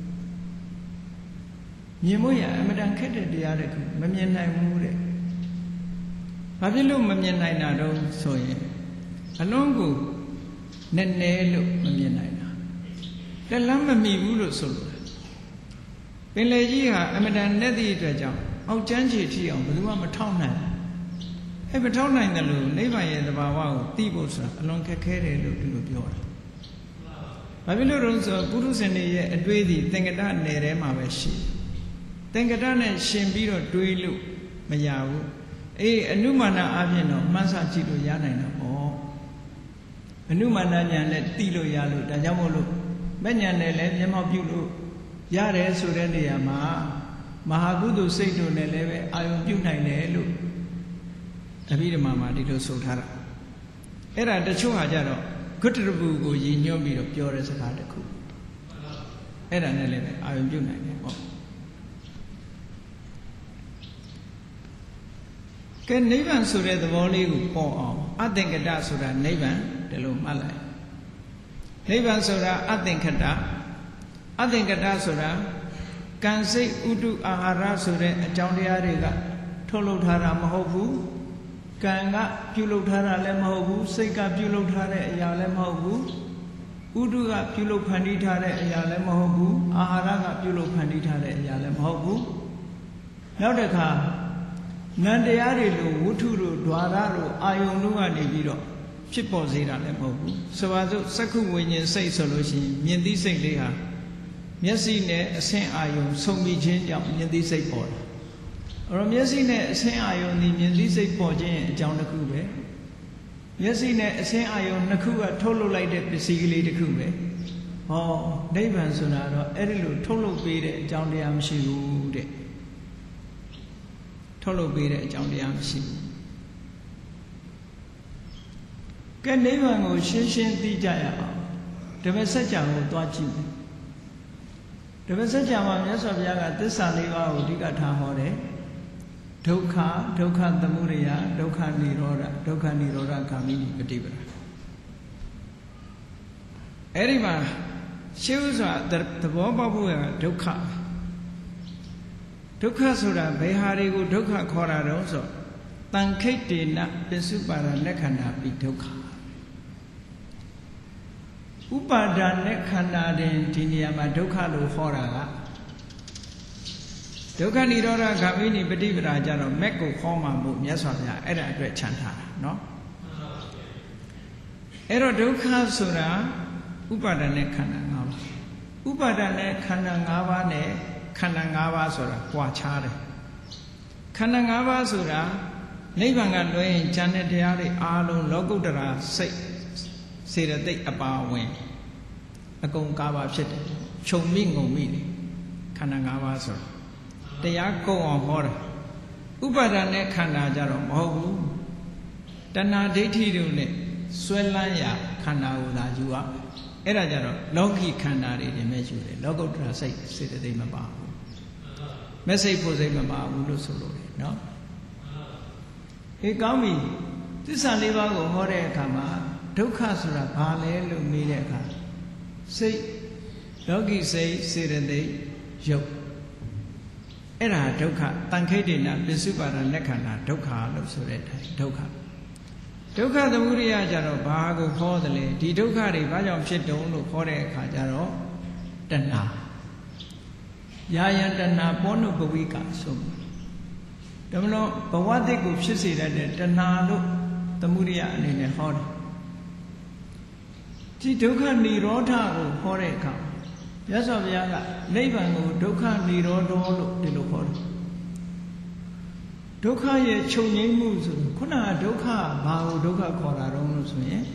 မြင်ဖို့ရအမှန်တန်ခက်တဲ့တရားတစ်ခုမမြင်နိုင်ဘူးတဲ့ဘာဖြစ်လို့မမြင်နိုင်တာတော့ဆိုရင်အလုံးကိုနည်းနည်းလို့မမြင်နိုင်တာလက်လမ်းမမီဘူးလို့ဆိုလို့ပင်လေကြီးဟာအမတန်နဲ့သည့်အတွက်ကြောင့်အောက်ကျမ်းခြေထိအောင်ဘယ်သူမှမထောက်နိုင်မထောက်နိုင်တယ်လို့နိဗ္ဗာန်ရဲ့သဘာဝကိုသိဖို့ဆိုတာအလွန်ခက်ခဲတယ်လို့ဒီလိုပြောတာ။ဘာဖြစ်လို့လဲဆိုတော့ပုရုဇဉ်တွေရဲ့အတွေးသည်သင်္ကတနယ်ထဲမှာပဲရှိသင်္ကတနဲ့ရှင်ပြီးတော့တွေးလို့မရဘူး။အနုမာနအပြင်တော့မှန်းဆကြည့်လို့ရနိုင်တာပေါ့။အနုမာနဉာဏ်နဲ့သိလို့ရလို့ဒါကြောင့်မို့လို့မဲ့ဉာဏ်နဲ့လည်းမျက်မှောက်ပြုလို့ရတယ်ဆိုတဲ့နေရာမှာမဟာကုသိုလ်စိတ်တို့နဲ့လည်းပဲအာယုံပြုနိုင်တယ်လို့အဘိဓမ္မာမှာဒီလိုဆိုထားတာအဲ့ဒါတချို့ဟာကြတော့ဂုတ္တရပုကိုရည်ညွှန်းပြီးတော့ပြောတဲ့စကားတစ်ခုအဲ့ဒါနဲ့လည်းပဲအာယုံပြုနိုင်တယ်ပေါ့ကဲနိဗ္ဗာန်ဆိုတဲ့သဘောလေးကိုပေါ်အောင်အသင်္ကတဆိုတာနိဗ္ဗာန်ဒီလိုမှတ်လိုက်နိဗ္ဗာန်ဆိုတာအသင်္ကတအသင်္ကတဆိုတာကံစိတ်ဥတုအာဟာရဆိုတဲ့အကြောင်းတရားတွေကထုတ်လုပ်ထားတာမဟုတ်ဘူးကံကပြုလုပ်ထားတာလည်းမဟုတ်ဘူးစိတ်ကပြုလုပ်ထားတဲ့အရာလည်းမဟုတ်ဘူးဥတုကပြုလုပ်ဖန်တီးထားတဲ့အရာလည်းမဟုတ်ဘူးအာဟာရကပြုလုပ်ဖန်တီးထားတဲ့အရာလည်းမဟုတ်ဘူးနောက်တစ်ခါနံတရားတွေလိုဝတ္ထုတို့ဓွာရတို့အာယုန်တို့ကနေပြီးတော့ဖြစ်ပေါ်စေတာလည်းမဟုတ်ဘူးဆိုပါစို့စက္ခုဝိညာဉ်စိတ်ဆိုလို့ရှိရင်မြင်သိစိတ်လေးဟာမျက်စိနဲ့အဆင့်အာယုံဆုံပြီးခြင်းကြောင့်မြင်သိစိတ်ပေါ်တယ်။အဲ့တော့မျက်စိနဲ့အဆင့်အာယုံဒီမြင်သိစိတ်ပေါ်ခြင်းရဲ့အကြောင်းတစ်ခုပဲ။မျက်စိနဲ့အဆင့်အာယုံနှစ်ခုကထုတ်လုပ်လိုက်တဲ့ပစ္စည်းကလေးတစ်ခုပဲ။ဟောနိဗ္ဗာန်ဆိုတာတော့အဲ့ဒီလိုထုတ်လုပ်ပေးတဲ့အကြောင်းတရားမရှိဘူးတဲ့။ထုတ်လုပ်ပေးတဲ့အကြောင်းတရားမရှိဘူး။ကဲနိဗ္ဗာန်ကိုရှင်းရှင်းသိကြရအောင်။ဓမ္မစကြာကိုသွားကြည့်မယ်။ဓမ္မစကြာမှာမြတ်စွာဘုရားကသစ္စာလေးပါးကိုအဓိကထားဟောတယ်ဒုက္ခဒုက္ခသမုဒယဒုက္ခនិရောဓဒုက္ခនិရောဓဂ ामि ပฏิပဒါအဲ့ဒီမှာရှင်းဥစွာသဘောပေါက်ဖို့ကဒုက္ခဒုက္ခဆိုတာဘယ်ဟာတွေကိုဒုက္ခခေါ်တာတုံးဆိုတန်ခိတ်တေနပစ္စုပါဒလက်ခန္ဓာပိဒုက္ခဥပါဒာနဲ့ခန္ဓာတင်ဒီနေရာမှာဒုက္ခလို့ခေါ်တာကဒုက္ခនិရောဓဂ ामि ပฏิပဒါကြတော့မက်ကိုခေါ်မှမို့မြတ်စွာဘုရားအဲ့ဒါအတွက်ခြံထားတာเนาะအဲ့တော့ဒုက္ခဆိုတာဥပါဒာနဲ့ခန္ဓာ၅ပါးဥပါဒာနဲ့ခန္ဓာ၅ပါးနဲ့ခန္ဓာ၅ပါးဆိုတာကြွားခြားတယ်ခန္ဓာ၅ပါးဆိုတာနိဗ္ဗာန်ကလွဲရင်ဉာဏ်နဲ့တရားတွေအားလုံးလောကုတ္တရာစိတ်စေတသိက်အပါဝင်အကုန်၅ပါးဖြစ်တယ်ခြုံမိငုံမိတယ်ခန္ဓာ၅ပါးဆိုတာတရားကုန်အောင်ဟောတာဥပါဒာနဲ့ခန္ဓာကြတော့မဟုတ်ဘူးတဏှာဒိဋ္ဌိတို့နဲ့ဆွဲလန်းရာခန္ဓာကိုသာယူရအဲ့ဒါကြတော့လောကီခန္ဓာတွေနဲ့ပဲယူတယ်လောကုတ္တရာစိတ်စေတသိက်မပါဘူးမစိတ်ဖို့စိတ်မပါဘူးလို့ဆိုလို့တယ်နော်ကောင်းပြီသစ္စာလေးပါးကိုဟောတဲ့အခါမှာဒုက္ခဆိုတာဘာလဲလို့မေးတဲ့အခါစိတ်လောကီစိတ်စေတသိက်ရုပ်အဲ့ဒါဒုက္ခတန်ခိတ်တေနပစ္စုပါဒလက်ခန္ဓာဒုက္ခလို့ဆိုတဲ့အတိုင်းဒုက္ခဒုက္ခသမုဒယကြတော့ဘာကိုခေါ်တယ်လဲဒီဒုက္ခတွေဘာကြောင့်ဖြစ်တုံးလို့ခေါ်တဲ့အခါကျတော့တဏှာယာယံတဏှာပောနုပဝိကဆိုဒါမလို့ဘဝတိတ်ကိုဖြစ်စေတတ်တဲ့တဏှာလို့သမုဒယအနေနဲ့ဟောတယ်ဒီဒုက္ခនិရောဓကိုဟောတဲ့အခါမြတ်စွာဘုရားကနိဗ္ဗာန်ကိုဒုက္ခនិရောဓလို့ဒီလိုခေါ်တယ်ဒုက္ခရဲ့ချုပ်ငြိမ်းမှုဆိုခုနကဒုက္ခဘာကိုဒုက္ခခေါ်တာတော့လို့ဆိုရင်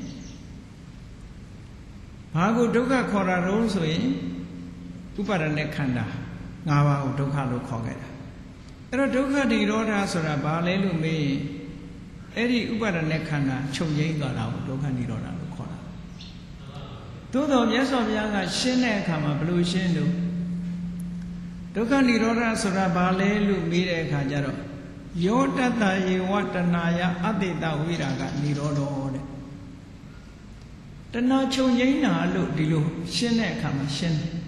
ဘာကိုဒုက္ခခေါ်တာတော့ဆိုရင်ဥပါဒณะခန္ဓာ၅ပါးကိုဒုက္ခလို့ခေါ်ခဲ့တာအဲ့တော့ဒုက္ခនិရောဓဆိုတာဘာလဲလို့မေးရင်အဲ့ဒီဥပါဒณะခန္ဓာချုပ်ငြိမ်းသွားတာကိုဒုက္ခនិရောဓလို့ခေါ်တာသို့တော်မြတ်စွာဘုရားကရှင်းတဲ့အခါမှာဘယ်လိုရှင်းလို့ဒုက္ခនិရောဓဆိုတာဘာလဲလို့မေးတဲ့အခါကျတော့ယောတတယေဝတဏယအတိတဝိရာကនិရောဓတဲ့တဏှာချုပ်ငြိမ်းတာလို့ဒီလိုရှင်းတဲ့အခါမှာရှင်းတယ်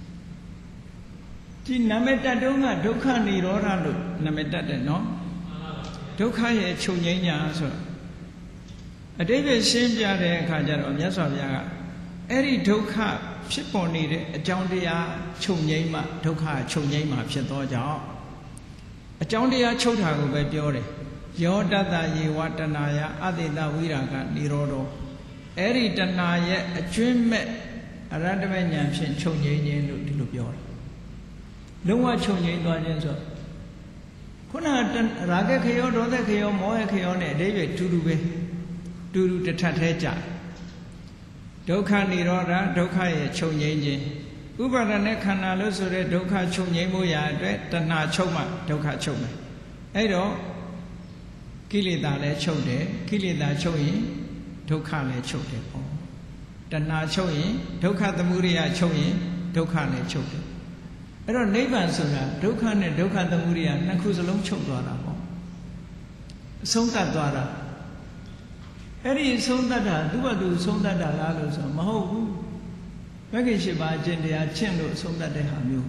ဒီနာမည်တတ်တုံးကဒုက္ခនិရောဓလို့နာမည်တတ်တယ်နော်ဒုက္ခရဲ့ချုပ်ငြိမ်းညာဆိုအတိပ္ပယ်ရှင်းပြတဲ့အခါကျတော့မြတ်စွာဘုရားကအဲ့ဒီဒုက္ခဖြစ်ပေါ်နေတဲ့အကြောင်းတရားချုပ်ငြိမ်းမှဒုက္ခချုပ်ငြိမ်းမှဖြစ်သောကြောင့်အကြောင်းတရားချုပ်တာကိုပဲပြောတယ်ယောတတယေဝတဏယအတိတဝိရာဂနိရောဓအဲ့ဒီတဏရဲ့အကျွင်းမဲ့အရဟတမေဉာဏ်ဖြင့်ချုပ်ငြိမ်းခြင်းလို့ဒီလိုပြောတယ်လုံးဝချုပ်ငြိမ်းသွားခြင်းဆိုခုနရာဂခယောဒေါသခယောမောဟခယောနဲ့အဓိပ္ပာယ်တူတူပဲတူတူတစ်ထပ်သေးကြဒုက္ခនិရောဓဒုက္ခရဲ့ချုပ်ငြိမ်းခြင်းဥပါဒနဲ့ခန္ဓာလို့ဆိုတဲ့ဒုက္ခချုပ်ငြိမ်းမှုရာအတွက်တဏှာချုပ်မှဒုက္ခချုပ်မယ်အဲ့တော့ကိလေသာလည်းချုပ်တယ်ကိလေသာချုပ်ရင်ဒုက္ခလည်းချုပ်တယ်ပေါ့တဏှာချုပ်ရင်ဒုက္ခသမုဒယချုပ်ရင်ဒုက္ခလည်းချုပ်တယ်အဲ့တော့နိဗ္ဗာန်ဆိုတာဒုက္ခနဲ့ဒုက္ခသမုဒယနှစ်ခုစလုံးချုပ်သွားတာပေါ့အဆုံးသတ်သွားတာအဲ့ဒီအဆုံးသတ်တာသူ့ဘာသူအဆုံးသတ်တာလားလို့ဆိုမဟုတ်ဘူးမဂ္ဂင်၈ပါးအကျင့်တရားကျင့်လို့အဆုံးသတ်တဲ့ဟာမျိုး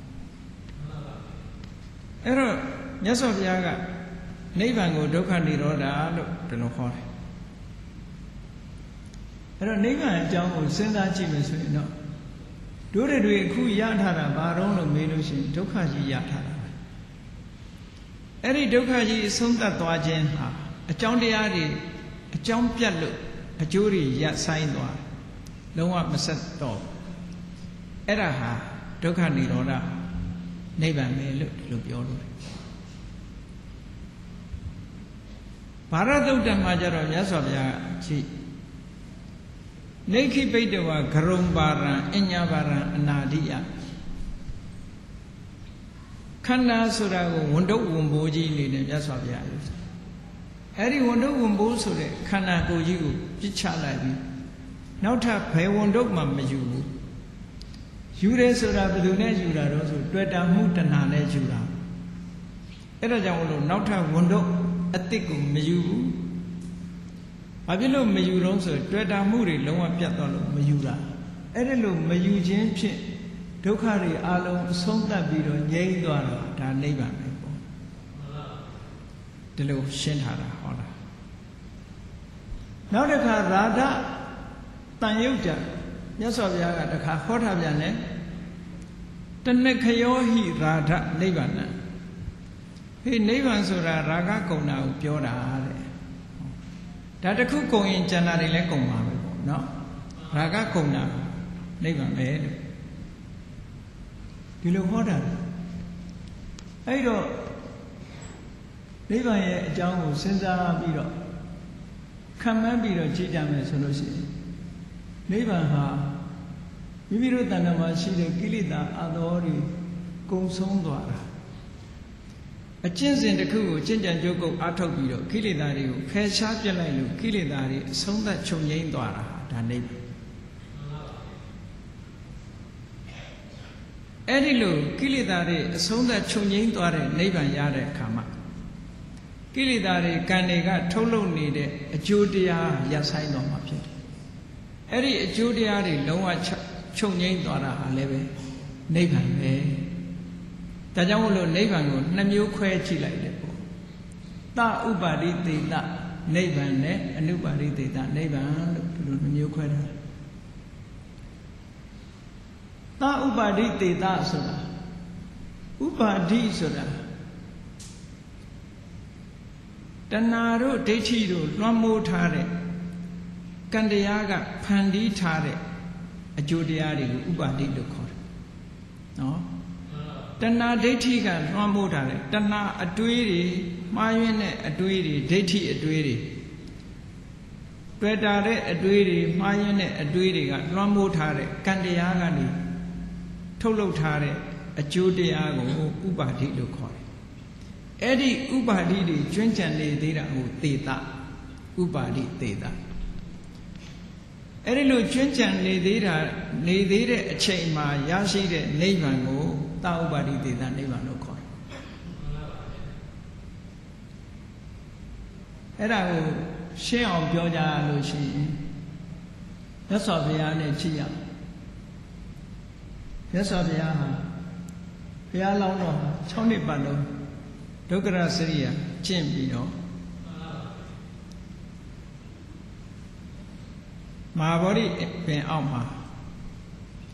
အဲ့တော့မြတ်စွာဘုရားကနိဗ္ဗာန်ကိုဒုက္ခនិရောဓလို့ဒီလိုခေါ်တယ်အဲ့တော့နိဗ္ဗာန်အကြောင်းကိုစဉ်းစားကြည့်မယ်ဆိုရင်တော့တို့တွေအခုရထားတာဘာတော့လို့မေးလို့ရှိရင်ဒုက္ခကြီးရထားတာအဲ့ဒီဒုက္ခကြီးအဆုံးသတ်သွားခြင်းဟာအကြောင်းတရားတွေအကြောင်းပြတ်လို့အကျိုးတွေရပ်ဆိုင်သွားလုံးဝမဆက်တော့အဲ့ဒါဟာဒုက္ခនិရောဓနိဗ္ဗာန်ပဲလို့ဒီလိုပြောလို့ဘာရသုတ်တံမှာကြတော့မြတ်စွာဘုရားကြည့်နေခိပိတဝဂရုံပါရံအညပါရံအနာဒိယခန္ဓာဆိုတာကိုဝန်တုပ်ဝန်ဘိုးကြီးအနေနဲ့မြတ်စွာဘုရားပြောအဲ့ဒီဝန်တုပ်ဝန်ဘိုးဆိုတဲ့ခန္ဓာကိုယ်ကြီးကိုပြစ်ချလိုက်ပြီးနောက်ထပ်ဘယ်ဝန်တုပ်မှမယူဘူးယူတယ်ဆိုတာဘယ်သူနဲ့ယူတာတော့ဆိုတွေ့တာမှုတဏှာနဲ့ယူတာအဲ့ဒါကြောင့်မလို့နောက်ထပ်ဝန်တုပ်အစ်စ်ကိုမယူဘူးဘာဖြစ်လို့မယူတော့ဆိုတွေ့တာမှုတွေလုံးဝပြတ်သွားလို့မယူတာအဲ့ဒါလို့မယူခြင်းဖြင့်ဒုက္ခတွေအလုံးအဆုံးသတ်ပြီးတော့ငြိမ်းသွားတာဒါနိဗ္ဗာန်ပဲပေါ့ဒီလိုရှင်းထားတာဟောလားနောက်တစ်ခါရာဓတန်ယုတ်ကြမြတ်စွာဘုရားကတစ်ခါဟောထားပြန်တယ်တဏ္ဍခယောဟိရာဓနိဗ္ဗာန်ဟေးနိဗ္ဗာန်ဆိုတာရာဂကုံတာကိုပြောတာတဲ့ဒါတခုကုံရင်ကျန်တာတွေလည်းကုံပါပဲပေါ့နော်ရာဂကုံတာနိဗ္ဗာန်ပဲလို့ဒီလိုဟောတာအဲ့တော့နိဗ္ဗာန်ရဲ့အကြောင်းကိုစဉ်းစားပြီးတော့ခံမှန်းပြီးတော့ကြည့်ကြမယ်ဆိုလို့ရှိရင်နိဗ္ဗာန်ဟာမိမိတို့တဏ္ဍာမှာရှိတဲ့ကိလေသာအသောတွေကုန်ဆုံးသွားတာအကျင့်စဉ်တစ်ခုကိုကျင့်ကြံကြိုးကုပ်အားထုတ်ပြီးတော့ကိလေသာတွေကိုဖယ်ရှားပြစ်လိုက်လို့ကိလေသာတွေအဆုံးသတ်ချုပ်ငြိမ်းသွားတာဒါနိဗ္ဗာန်အဲ့ဒီလိုကိလေသာတွေအဆုံးသတ်ချုပ်ငြိမ်းသွားတဲ့နိဗ္ဗာန်ရတဲ့အခါမှာကိလေသာတွေကံတွေကထုတ်လုပ်နေတဲ့အကျိုးတရားရပ်ဆိုင်တော်မှာဖြစ်တယ်အဲ့ဒီအကျိုးတရားတွေလုံးဝချုပ်ငြိမ်းသွားတာဟာလည်းပဲနိဗ္ဗာန်ပဲဒါကြောင့်မို့လို့နိဗ္ဗာန်ကိုနှစ်မျိုးခွဲကြည့်လိုက်တယ်ပေါ့သဥပါရိသေတနိဗ္ဗာန်နဲ့အနုပါရိသေတနိဗ္ဗာန်လို့ဒီလိုနှစ်မျိုးခွဲထားသဥပါရိသေတဆိုတာဥပါဒိဆိုတာတဏှာတို့ဒိဋ္ဌိတို့လွှမ်းမိုးထားတဲ့ကံတရားကဖန်တီးထားတဲ့အကျိုးတရားတွေကိုဥပါဒိလို့ခေါ်တယ်နော်တဏှာဒိဋ္ဌိကလွှမ်းမိုးထားတယ်တဏှာအတွေးတွေမှားယွင်းတဲ့အတွေးတွေဒိဋ္ဌိအတွေးတွေတွေ့တာတဲ့အတွေးတွေမှားယွင်းတဲ့အတွေးတွေကလွှမ်းမိုးထားတဲ့ကံတရားကနေထုတ်လုပ်ထားတဲ့အကျိုးတရားကိုဥပါဒိလို့ခေါ်တယ်အဲ့ဒီဥပါဒိတွေကျွမ်းကျန်နေသေးတာကိုသေတဥပါဒိသေတအဲ့ဒီလိုကျွမ်းကျန်နေသေးတဲ့အချိန်မှာရရှိတဲ့နိဗ္ဗာန်ကိုသဥပါဒိသေတနိဗ္ဗာန်လို့ခေါ်တယ်အဲ့ဒါကိုရှင်းအောင်ပြောကြလို့ရှိရင်မြတ်စွာဘုရားနဲ့ကြည့်ရအောင်မြတ်စွာဘုရားဟာဘုရားလောင်းတော်6နှစ်ပတ်လုံးဒုက္ခရစရိယကျင့်ပြီးတော့မဟာဗောဓိပင်အောက်မှာ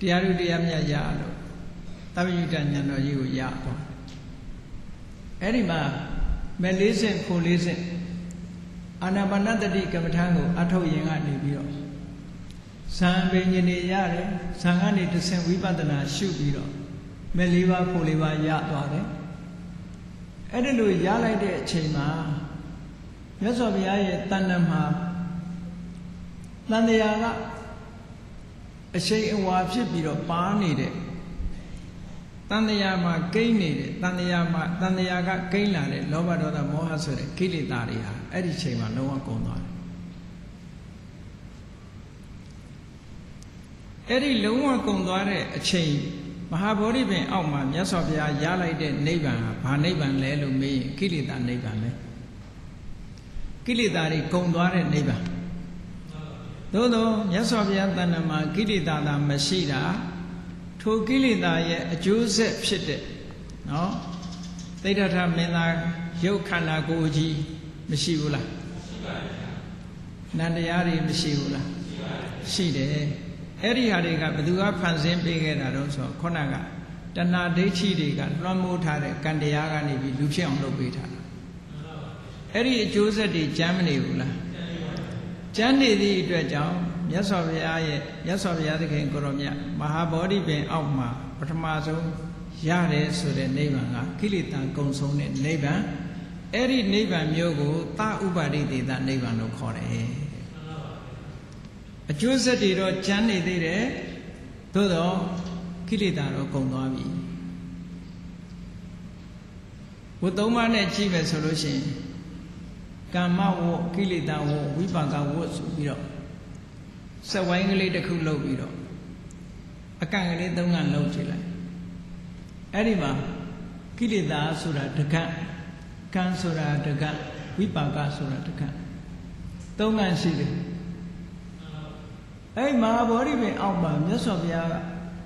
တရားတို့တရားမြတ်ရလို့သဗ္ဗညုတဉာဏ်တော်ကြီးကိုရသွားအဲ့ဒီမှာမဲ့၄ဆင့်ခို၄ဆင့်အာနာပါနတတိကမ္မထာကိုအထုတ်ရင်ကနေပြီးတော့ဇံပင်ညနေရတယ်ဇံကနေတစ်ဆင့်ဝိပဿနာရှုပြီးတော့မဲ့၄ပါးခို၄ပါးရသွားတယ်အဲ့ဒီလိုရလိုက်တဲ့အချိန်မှာမြတ်စွာဘုရားရဲ့တဏ္ဍမှာတန်တရားကအရှိန်အဝါဖြစ်ပြီးတော့ပါနေတဲ့တန်တရားမှာကိန်းနေတဲ့တန်တရားကကိန်းလာတဲ့လောဘဒေါသမောဟဆိုတဲ့ကိလေသာတွေဟာအဲ့ဒီချိန်မှာလုံးဝကုန်သွားတယ်အဲ့ဒီလုံးဝကုန်သွားတဲ့အချိန်မဟာဗောဓိပင်အောက်မှာမြတ်စွာဘုရားရလိုက်တဲ့နိဗ္ဗာန်ဟာဘာနိဗ္ဗာန်လဲလို့မေးရင်ကိလေသာနိဗ္ဗာန်ပဲကိလေသာတွေကုန်သွားတဲ့နိဗ္ဗာန်သို့သောမြတ်စွာဘုရားတဏ္ဍမှာကိလေသာသာမရှိတာထိုကိလေသာရဲ့အကျိုးဆက်ဖြစ်တဲ့နော်သိဋ္ဌထမင်းသားရုပ်ခန္ဓာကိုယ်ကြီးမရှိဘူးလားရှိပါဘူးနန္တရားတွေမရှိဘူးလားရှိတယ်အဲ့ဒီဟာတွေကဘယ်သူကဖန်ဆင်းပေးခဲ့တာတော့ဆိုခုနကတဏှာဒိဋ္ဌိတွေကလွှမ်းမိုးထားတဲ့ကံတရားကနေပြီးလူဖြစ်အောင်လုပ်ပေးထားတာအဲ့ဒီအကျိုးဆက်တွေကျမ်းမနေဘူးလားကျမ်းနေသည့်အတွက်ကြောင့်မြတ်စွာဘုရားသခင်ကိုရောမြတ်မဟာဗောဓိပင်အောက်မှာပထမဆုံးရတယ်ဆိုတဲ့နိဗ္ဗာန်ကကိလေသာကုန်ဆုံးတဲ့နိဗ္ဗာန်အဲ့ဒီနိဗ္ဗာန်မျိုးကိုသဥပတိတေသနိဗ္ဗာန်လို့ခေါ်တယ်အကျိုးဆက်တွေတော့ကျမ်းနေသေးတယ်သို့တော့ကိလေသာတော့ကုန်သွားပြီဝတ်သုံးပါးနဲ့ကြည့်မယ်ဆိုလို့ရှိရင်ကာမဝတ်ကိလေသာဝတ်ဝိပါကဝတ်ဆိုပြီးတော့စက်ဝိုင်းကလေးတစ်ခုလုပ်ပြီးတော့အကန့်ကလေး၃ကန့်လုပ်ကြည့်လိုက်အဲ့ဒီမှာကိလေသာဆိုတာတကန့်ကံဆိုတာတကန့်ဝိပါကဆိုတာတကန့်၃ကန့်ရှိတယ်အဲ့မဟာဗောဓိပင်အောက်မှာမြတ်စွာဘုရားက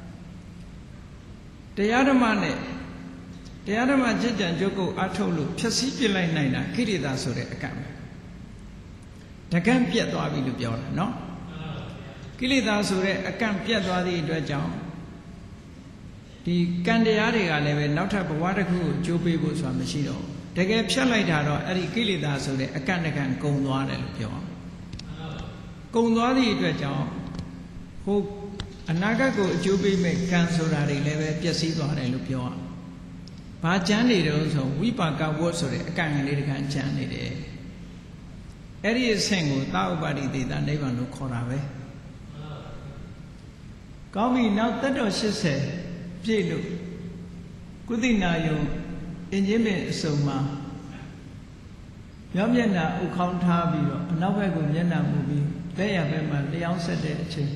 တရားဓမ္မနဲ့တရားဓမ္မကြည်ကြံကြုတ်ကုတ်အထုတ်လို့ဖြည့်ဆည်းပြလိုက်နိုင်တာကိလေသာဆိုတဲ့အကန့်ပဲတကန့်ပြတ်သွားပြီလို့ပြောတာနော်ကိလေသာဆိုတဲ့အကန့်ပြတ်သွားသည့်အတွက်ကြောင့်ဒီကံတရားတွေကလည်းပဲနောက်ထပ်ဘဝတစ်ခုကိုကြိုးပေးဖို့ဆိုတာမရှိတော့တကယ်ဖြတ်လိုက်တာတော့အဲ့ဒီကိလေသာဆိုတဲ့အကန့်တကန့်ကုန်သွားတယ်လို့ပြောအောင်ကုန်သွားသည့်အတွက်ကြောင့်ဟိုအနာဂတ်ကိုအကျိုးပေးမဲ့ကံဆိုတာတွေလည်းပဲပျက်စီးသွားတယ်လို့ပြောအောင်ဘာကျမ်းနေတော့ဆိုဝိပါကဝတ်ဆိုတဲ့အကန့်ကလေးတကန့်ကျမ်းနေတယ်အဲ့ဒီအဆင့်ကိုသဥပတိတေသနိဗ္ဗာန်လို့ခေါ်တာပဲကောင်းပြီနောက်သက်တော်80ပြည့်လို့ကုသိနာယုံအင်ဂျင်ပင်အစုံမှာမျက်နှာဥခေါင်းထားပြီးတော့အနောက်ဘက်ကိုမျက်နှာမူပြီးလက်ရဘက်မှာလျှောင်းဆက်တဲ့အချိန်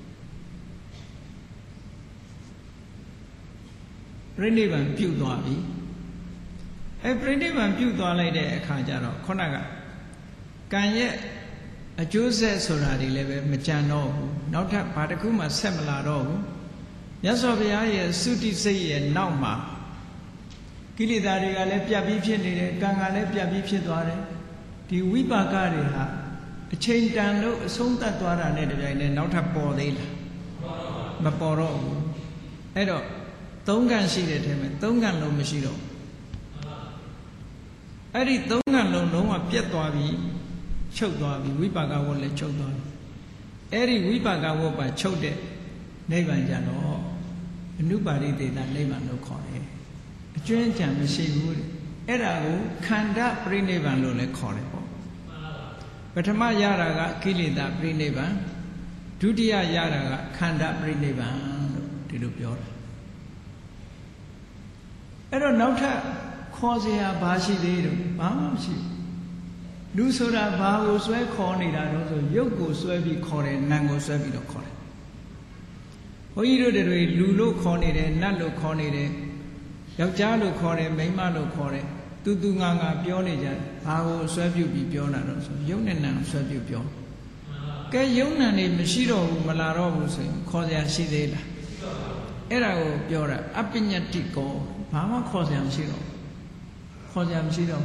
ပြိဋိဘံပြုတ်သွားပြီအဲပြိဋိဘံပြုတ်သွားလိုက်တဲ့အခါကျတော့ခုနကကံရဲ့အကျိုးဆက်ဆိုတာတွေလည်းပဲမကြံတော့ဘူးနောက်ထပ်ဘာတစ်ခုမှဆက်မလာတော့ဘူးမြတ်စွာဘုရားရဲ့သုတိစိတ်ရဲ့နောက်မှာကိလေသာတွေကလည်းပြတ်ပြီးဖြစ်နေတယ်ကံကလည်းပြတ်ပြီးဖြစ်သွားတယ်ဒီဝိပါကတွေဟာအချိန်တန်လို့အဆုံးသတ်သွားတာနဲ့တပြိုင်တည်းနောက်ထပ်ပေါ်သေးလားမပေါ်တော့ဘူးအဲ့တော့၃ကံရှိတဲ့ထဲမှာ၃ကံလုံးမရှိတော့အဲ့ဒီ၃ကံလုံးလုံးဝပြတ်သွားပြီချုပ်သွားပြီဝိပါကဝတ်လည်းချုပ်သွားပြီအဲ့ဒီဝိပါကဝတ်ပါချုပ်တဲ့နိဗ္ဗာန်ကြတော့အနုပါရိသေသနိဗ္ဗာန်လို့ခေါ်တယ်အကျွမ်းကြံမရှိဘူးတဲ့အဲ့ဒါကိုခန္ဓာပြိနိဗ္ဗာန်လို့လည်းခေါ်တယ်ပေါ့ပထမရတာကကိလေသာပြိနိဗ္ဗာန်ဒုတိယရတာကခန္ဓာပြိနိဗ္ဗာန်လို့ဒီလိုပြောတာအဲ့တော့နောက်ထပ်ခေါ်စရာဘာရှိသေးတော့ဘာမှမရှိလူဆိုတာဘာကိုဆွဲခေါ်နေတာတော့ဆိုရုပ်ကိုဆွဲပြီးခေါ်တယ်နာမ်ကိုဆွဲပြီးတော့ခေါ်တယ်ဘုန်းကြီးတို့တွေလူလို့ခေါ်နေတယ်နတ်လို့ခေါ်နေတယ်ယောက်ျားလို့ခေါ်တယ်မိန်းမလို့ခေါ်တယ်သူငါပြောနေကြတယ်ဘာကိုဆွဲပြုတ်ပြီးပြောတာတော့ဆိုရုပ်နဲ့နာမ်ဆွဲပြုတ်ပြောကဲရုပ်နာမ်နေမရှိတော့ဘူးမလာတော့ဘူးဆိုရင်ခေါ်စရာရှိသေးလားအဲ့ဒါကိုပြောတာအပညတ္တိကောဘာမှခေါ်စရာမရှိတော့ခေါ်စရာမရှိတော့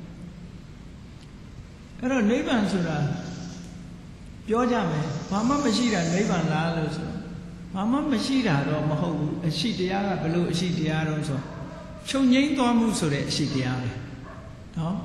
အဲ့တော့နိဗ္ဗာန်ဆိုတာပြောကြမယ်ဘာမှမရှိတာနိဗ္ဗာန်လားလို့ဆိုဘာမှမရှိတာတော့မဟုတ်ဘူးအရှိတရားကဘယ်လိုအရှိတရားတော့ဆိုချုပ်ငိမ့်သွားမှုဆိုတဲ့အရှိတရားပဲနော်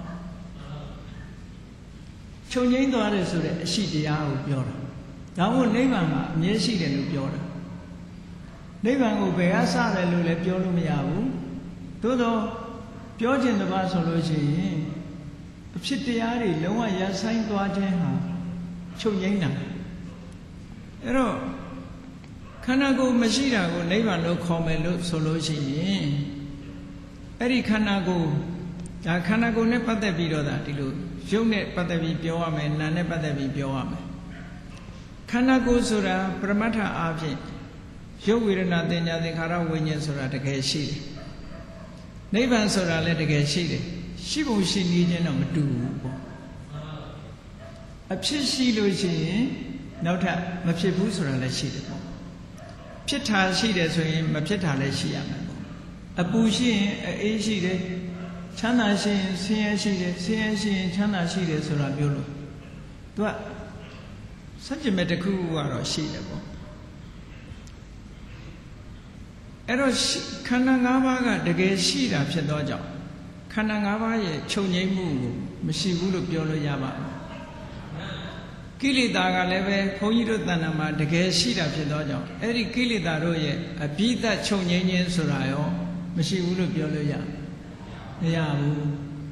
ချုပ်ငိမ့်သွားတယ်ဆိုတဲ့အရှိတရားကိုပြောတာဒါမို့နိဗ္ဗာန်မှာအမြဲရှိတယ်လို့ပြောတာနိဗ္ဗာန်ကိုဘယ်ကစတယ်လို့လည်းပြောလို့မရဘူးသို့တော့ပြောခြင်းတစ်ပါးဆိုလို့ရှိရင်အဖြစ်တရားတွေလုံးဝရဆိုင်သွားခြင်းဟာချုပ်ငိမ့်တာအဲ့တော့ခန္ဓာကိုယ်မရှိတာကိုနိဗ္ဗာန်လို့ခေါ်မယ်လို့ဆိုလို့ရှိရင်အဲ့ဒီခန္ဓာကိုယ်ဒါခန္ဓာကိုယ်နဲ့ပတ်သက်ပြီးတော့ဒါဒီလိုရုပ်နဲ့ပတ်သက်ပြီးပြောရမယ်နာမ်နဲ့ပတ်သက်ပြီးပြောရမယ်ခန္ဓာကိုယ်ဆိုတာပရမတ္ထအားဖြင့်ရုပ်ဝေဒနာသင်ညာသင်္ခါရဝိညာဉ်ဆိုတာတကယ်ရှိတယ်နိဗ္ဗာန်ဆိုတာလည်းတကယ်ရှိတယ်ရှိပုံရှိနေခြင်းတော့မတူဘူးပေါ့အဖြစ်ရှိလို့ရှိရင်နောက်ထပ်မဖြစ်ဘူးဆိုတာလည်းရှိတယ်ပေါ့ဖြစ်တာရှိတယ်ဆိုရင်မဖြစ်တာလည်းရှိရမယ်ပေါ့အပူရှိရင်အေးရှိတယ်ချမ်းသာရှိရင်ဆင်းရဲရှိတယ်ဆင်းရဲရှိရင်ချမ်းသာရှိတယ်ဆိုတာပြောလို့သူကစัจ jame တစ်ခုကတော့ရှိတယ်ပေါ့အဲ့တော့ခန္ဓာ၅ပါးကတကယ်ရှိတာဖြစ်သောကြောင့်ခန္ဓာ၅ပါးရဲ့ချုပ်ငြိမ်းမှုကိုမရှိဘူးလို့ပြောလို့ရပါဘူးကိလေသာကလည်းပဲဘုန်းကြီးတို့တဏ္ဍာမှာတကယ်ရှိတာဖြစ်သောကြောင့်အဲ့ဒီကိလေသာတို့ရဲ့အဘိဓတ်ချုပ်ငြိမ်းခြင်းဆိုတာရောမရှိဘူးလို့ပြောလို့ရမရဘူး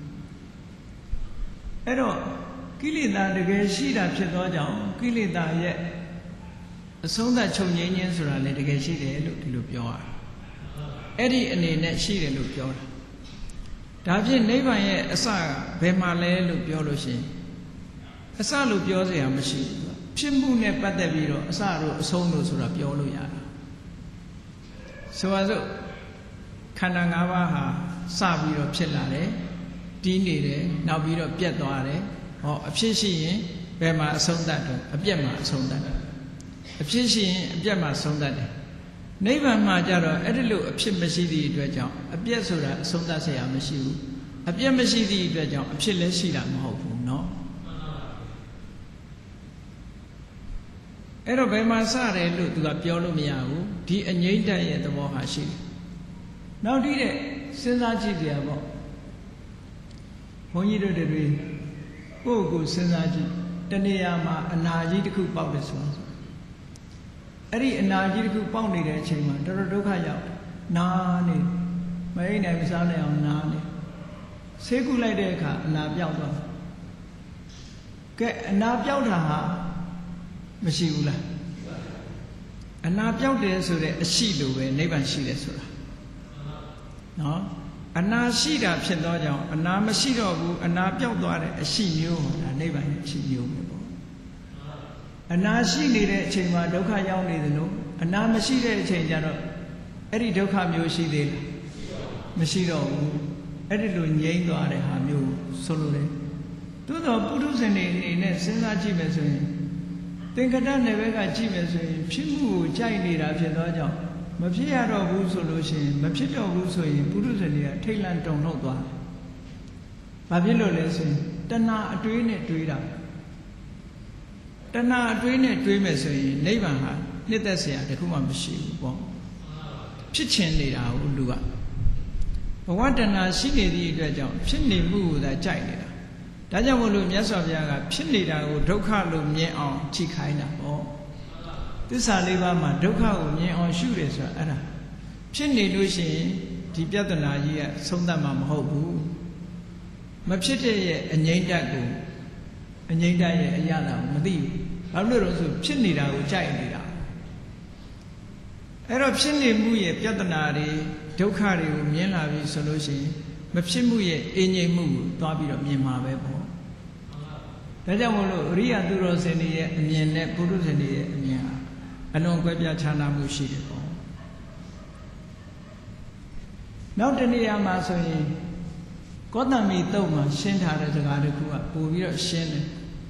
အဲ့တော့ကိလေသာတကယ်ရှိတာဖြစ်သောကြောင့်ကိလေသာရဲ့အဆုံးသတ်ချုပ်ငြိမ်းခြင်းဆိုတာလည်းတကယ်ရှိတယ်လို့ဒီလိုပြောရတယ်အဲ့ဒီအနေနဲ့ရှိတယ်လို့ပြောတာဒါဖြင့်နိဗ္ဗာန်ရဲ့အစကဘယ်မှာလဲလို့ပြောလို့ရှိရင်အစလို့ပြောစရာမရှိဘူးဖြစ်မှုနဲ့ပတ်သက်ပြီးတော့အစတို့အဆုံးတို့ဆိုတာပြောလို့ရတာဆိုပါစို့ခန္ဓာ၅ပါးဟာစပြီးတော့ဖြစ်လာတယ်တီးနေတယ်နောက်ပြီးတော့ပြတ်သွားတယ်ဟောအဖြစ်ရှိရင်ဘယ်မှာအဆုံးသတ်တော့အပြတ်မှာအဆုံးသတ်တယ်အဖြစ်ရှိရင်အပြတ်မှာဆုံးသတ်တယ်နိဗ္ဗာန်မှာကြတော့အဲ့ဒီလိုအဖြစ်မရှိသည့်အတွက်ကြောင့်အပြတ်ဆိုတာအဆုံးသတ်เสียမရှိဘူးအပြတ်မရှိသည့်အတွက်ကြောင့်အဖြစ်လည်းရှိတာမဟုတ်ဘူးเนาะအဲ့တော့ဘယ်မှာစတယ်လို့သူကပြောလို့မရဘူးဒီအငြိမ့်တက်ရဲ့သဘောဟာရှိတယ်နောက်တိတဲ့စဉ်းစားကြည့်ကြရပေါ့ဘုန်းကြီးတို့တွေကိုယ့်ကိုစဉ်းစားကြည့်တနေရာမှာအနာကြီးတစ်ခုပေါက်တယ်ဆိုတော့အဲ့ဒီအနာကြီးတစ်ခုပေါက်နေတဲ့အချိန်မှာတော်တော်ဒုက္ခရောက်နာနေမအိမ်နိုင်မစားနိုင်အောင်နာနေဆေးကုလိုက်တဲ့အခါအနာပြောက်သွားကဲအနာပြောက်တာဟာမရှိဘူးလားအနာပြောက်တယ်ဆိုတဲ့အရှိလိုပဲနိဗ္ဗာန်ရှိတယ်ဆိုတာနော်အနာရှိတာဖြစ်သောကြောင့်အနာမရှိတော့ဘူးအနာပြောက်သွားတဲ့အရှိမျိုးဒါနိဗ္ဗာန်ရဲ့အရှိမျိုးပဲပေါ့အနာရှိနေတဲ့အချိန်မှာဒုက္ခရောက်နေတယ်လို့အနာမရှိတဲ့အချိန်ကျတော့အဲ့ဒီဒုက္ခမျိုးရှိသေးလားမရှိတော့ဘူးအဲ့ဒီလိုငြိမ်းသွားတဲ့ဟာမျိုးဆိုလိုတယ်သို့တော့ပုထုဇဉ်တွေအနေနဲ့စဉ်းစားကြည့်မယ်ဆိုရင်သင်္ကတနယ်ဘက်ကကြည့်မယ်ဆိုရင်ဖြစ်မှုကိုကြိုက်နေတာဖြစ်သောကြောင့်မဖြစ်ရတော့ဘူးဆိုလို့ရှိရင်မဖြစ်တော့ဘူးဆိုရင်ပုထုဇဉ်တွေကထိတ်လန့်တုန်လှုပ်သွားတယ်။ဘာဖြစ်လို့လဲဆိုရင်တဏှာအတွေးနဲ့တွေးတာတဏှာအတွေးနဲ့တွေးမယ်ဆိုရင်နိဗ္ဗာန်ဟာနှစ်သက်เสียတခုမှမရှိဘူးပေါ့ဖြစ်ချင်နေတာကိုလူကဘဝတဏှာရှိနေသည့်အတွက်ကြောင့်ဖြစ်နေမှုကိုသာကြိုက်နေတာဒါကြောင့်မို့လို့မြတ်စွာဘုရားကဖြစ်နေတာကိုဒုက္ခလို့မြင်အောင်ကြည့်ခိုင်းတာပေါ့သစ္စာလေးပါးမှာဒုက္ခကိုမြင်အောင်ရှုတယ်ဆိုတာအဲ့ဒါဖြစ်နေလို့ရှိရင်ဒီပြဿနာကြီးကဆုံးသတ်မှာမဟုတ်ဘူးမဖြစ်တဲ့ရဲ့အငြိမ့်တက်ကိုအငြိမ့်တက်ရဲ့အရာတာကိုမသိဘူးဘာလို့လဲဆိုဖြစ်နေတာကိုကြိုက်နေတာအဲ့တော့ဖြစ်နေမှုရဲ့ပြဿနာတွေဒုက္ခတွေကိုမြင်လာပြီဆိုလို့ရှိရင်မဖြစ်မှုရဲ့အငြိမ့်မှုကိုသွားပြီးတော့မြင်မှာပဲပေါ့ဒါကြောင့်မို့လို့အရိယသူတော်စင်တွေရဲ့အမြင်နဲ့ပုရုဇဉ်တွေရဲ့အမြင်ဟာအလွန်ကွဲပြားခြားနားမှုရှိတယ်ပေါ့နောက်တနေရာမှာဆိုရင်ကောသမိတုတ်မှာရှင်းထားတဲ့စကားတစ်ခုကပို့ပြီးတော့ရှင်းတယ်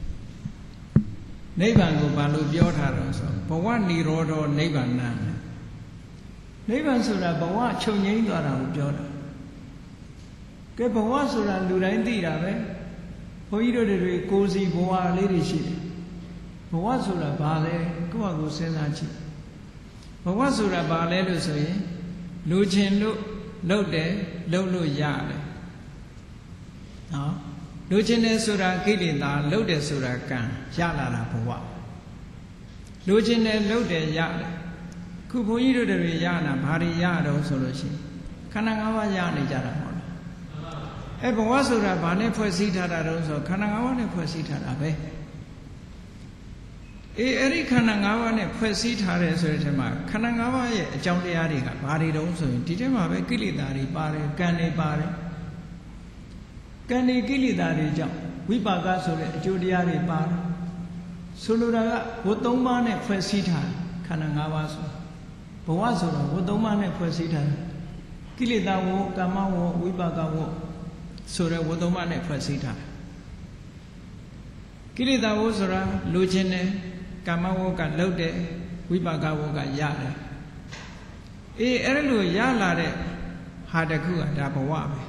နိဗ္ဗာန်ကိုဘာလို့ပြောထားတော့ဆိုဘဝនិရောဓနိဗ္ဗာန်နိဗ္ဗာန်ဆိုတာဘဝချုပ်ငြိမ်းသွားတာကိုပြောတာကဲဘဝဆိုတာလူတိုင်းသိတာပဲဘုန်းကြီးတို့တွေကိုယ်စီဘဝလေးတွေရှိတယ်ဘဝဆိုတာဘာလဲကိုယ့်ဟာကိုယ်စဉ်းစားကြည့်ဘဝဆိုတာဘာလဲလို့ဆိုရင်လူချင်းလို့လှုပ်တယ်လှုပ်လို့ရတယ်နော်လူချင်းတယ်ဆိုတာကိလေသာလှုပ်တယ်ဆိုတာကံရလာတာဘဝလူချင်းတယ်လှုပ်တယ်ရတယ်ခုဘုန်းကြီးတို့တွေရနာဘာတွေရတော့ဆိုလို့ရှိရင်ခန္ဓာ၅ပါးရနေကြတာမဟုတ်လားဘဝဆိုတာဘာနဲ့ဖွဲ့စည်းထားတာတော့ဆိုခန္ဓာ၅ပါးနဲ့ဖွဲ့စည်းထားတာပဲအဲ့ဒီခန္ဓာ၅ပါးနဲ့ဖွဲ့စည်းထားတယ်ဆိုတဲ့ထဲမှာခန္ဓာ၅ပါးရဲ့အကြောင်းတရားတွေကဘာတွေတုံးဆိုရင်ဒီထဲမှာပဲကိလေသာတွေပါတယ်ကံတွေပါတယ်ကံတွေကိလေသာတွေကြောင့်ဝိပါကဆိုတဲ့အကျိုးတရားတွေပါတယ်ဆိုလိုတာကဝတ်၃ပါးနဲ့ဖွဲ့စည်းထားခန္ဓာ၅ပါးဆိုဘဝဆိုတော့ဝတ်၃ပါးနဲ့ဖွဲ့စည်းထားကိလေသာဝကာမဝဝိပါကဝဆိုတဲ့ဝတ်၃ပါးနဲ့ဖွဲ့စည်းထားကိလေသာဝဆိုတာလိုချင်တယ်ကာမဝကလှုပ်တယ်ဝိပါကဝကရတယ်အဲ့လိုရလာတဲ့ဟာတခုကဒါဘဝပဲ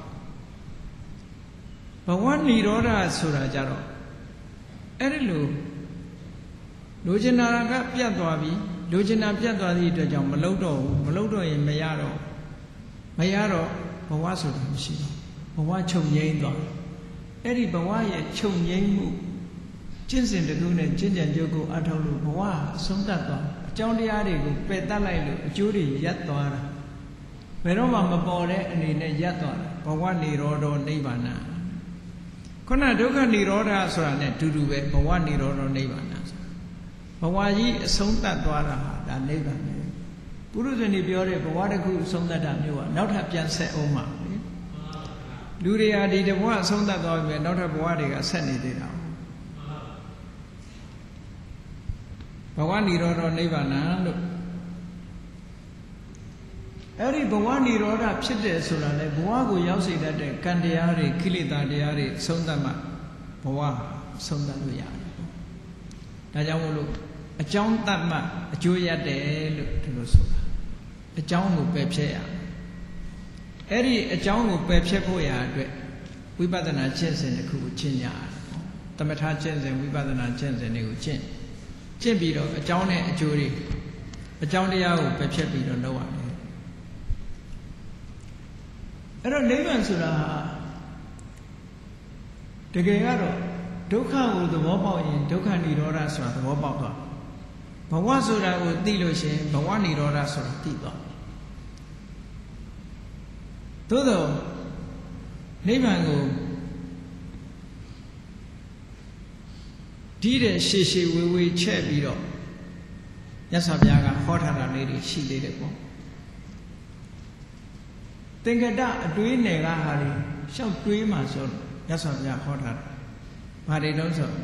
ဘဝនិရောဓဆိုတာကြတော့အဲ့ဒီလိုချင်တာကပြတ်သွားပြီလိုချင်တာပြတ်သွားသည့်အတွက်ကြောင့်မလှုပ်တော့ဘူးမလှုပ်တော့ရင်မရတော့ဘဝဆိုတာမရှိတော့ဘဝချုပ်ငြိမ်းသွားအဲ့ဒီဘဝရဲ့ချုပ်ငြိမ်းမှုကျင့်စဉ်တခုနဲ့ကျင့်ကြံကြုတ်ကိုအထောက်လို့ဘဝဆုံးတတ်သွားအကြောင်းတရားတွေကိုပယ်တတ်လိုက်လို့အကျိုးတွေရပ်သွားတာဘယ်တော့မှမပေါ်တဲ့အနေနဲ့ရပ်သွားတာဘဝនិရောဓနိဗ္ဗာန်ခုနဒုက္ခនិရောဓဆိုတာ ਨੇ တူတူပဲဘဝនិရောဓနိဗ္ဗာန်ဘဝကြီးအဆုံးတတ်သွားတာဟာဒါနိဗ္ဗာန်ပဲပုရုဇဉ်တွေပြောတဲ့ဘဝတစ်ခုအဆုံးတတ်တာမျိုးကနောက်ထပ်ပြန်ဆက်အောင်မှာလေလူတွေဟာဒီတဘဝအဆုံးတတ်သွားပြီနောက်ထပ်ဘဝတွေကဆက်နေသေးတာဘဝនិရောဓနိဗ္ဗာန်လို့အဲ့ဒီဘဝនិရောဓဖြစ်တယ်ဆိုတာလေဘဝကိုရောက်စေတတ်တဲ့ကံတရားတွေကိလေသာတရားတွေဆုံးသတ်မှဘဝဆုံးသတ်လို့ရတယ်ဒါကြောင့်မို့လို့အကြောင်းတတ်မှအကျိုးရတယ်လို့ဒီလိုဆိုတာအကြောင်းကိုပယ်ဖြတ်ရအဲ့ဒီအကြောင်းကိုပယ်ဖြတ်ဖို့ရာအတွက်ဝိပဿနာကျင့်စဉ်တစ်ခုကိုကျင့်ကြရတယ်သမထကျင့်စဉ်ဝိပဿနာကျင့်စဉ်တွေကိုကျင့်ပြီးတော့အကြောင်းနဲ့အကျိုးတွေအကြောင်းတရားကိုပယ်ဖြတ်ပြီးတော့လုပ်ရတယ်အဲ့တော့နိဗ္ဗာန်ဆိုတာဟာတကယ်ကတော့ဒုက္ခကိုသဘောပေါက်ရင်ဒုက္ခនិရောဓဆိုတာသဘောပေါက်သွားဘဝဆိုတာကိုသိလို့ရှိရင်ဘဝនិရောဓဆိုတာသိသွားသို့သောနိဗ္ဗာန်ကိုဒီတဲ့ရှေရှေဝေဝေချက်ပြီးတော့မြတ်စွာဘုရားကဟောထားတာလေးတွေရှိသေးတယ်ပေါ့သင်္ကတအတွေးနယ်ကဟာတွေရှောက်တွေးမှဆိုမြတ်စွာဘုရားဟောထားတယ်ဘာတွေတုံးဆို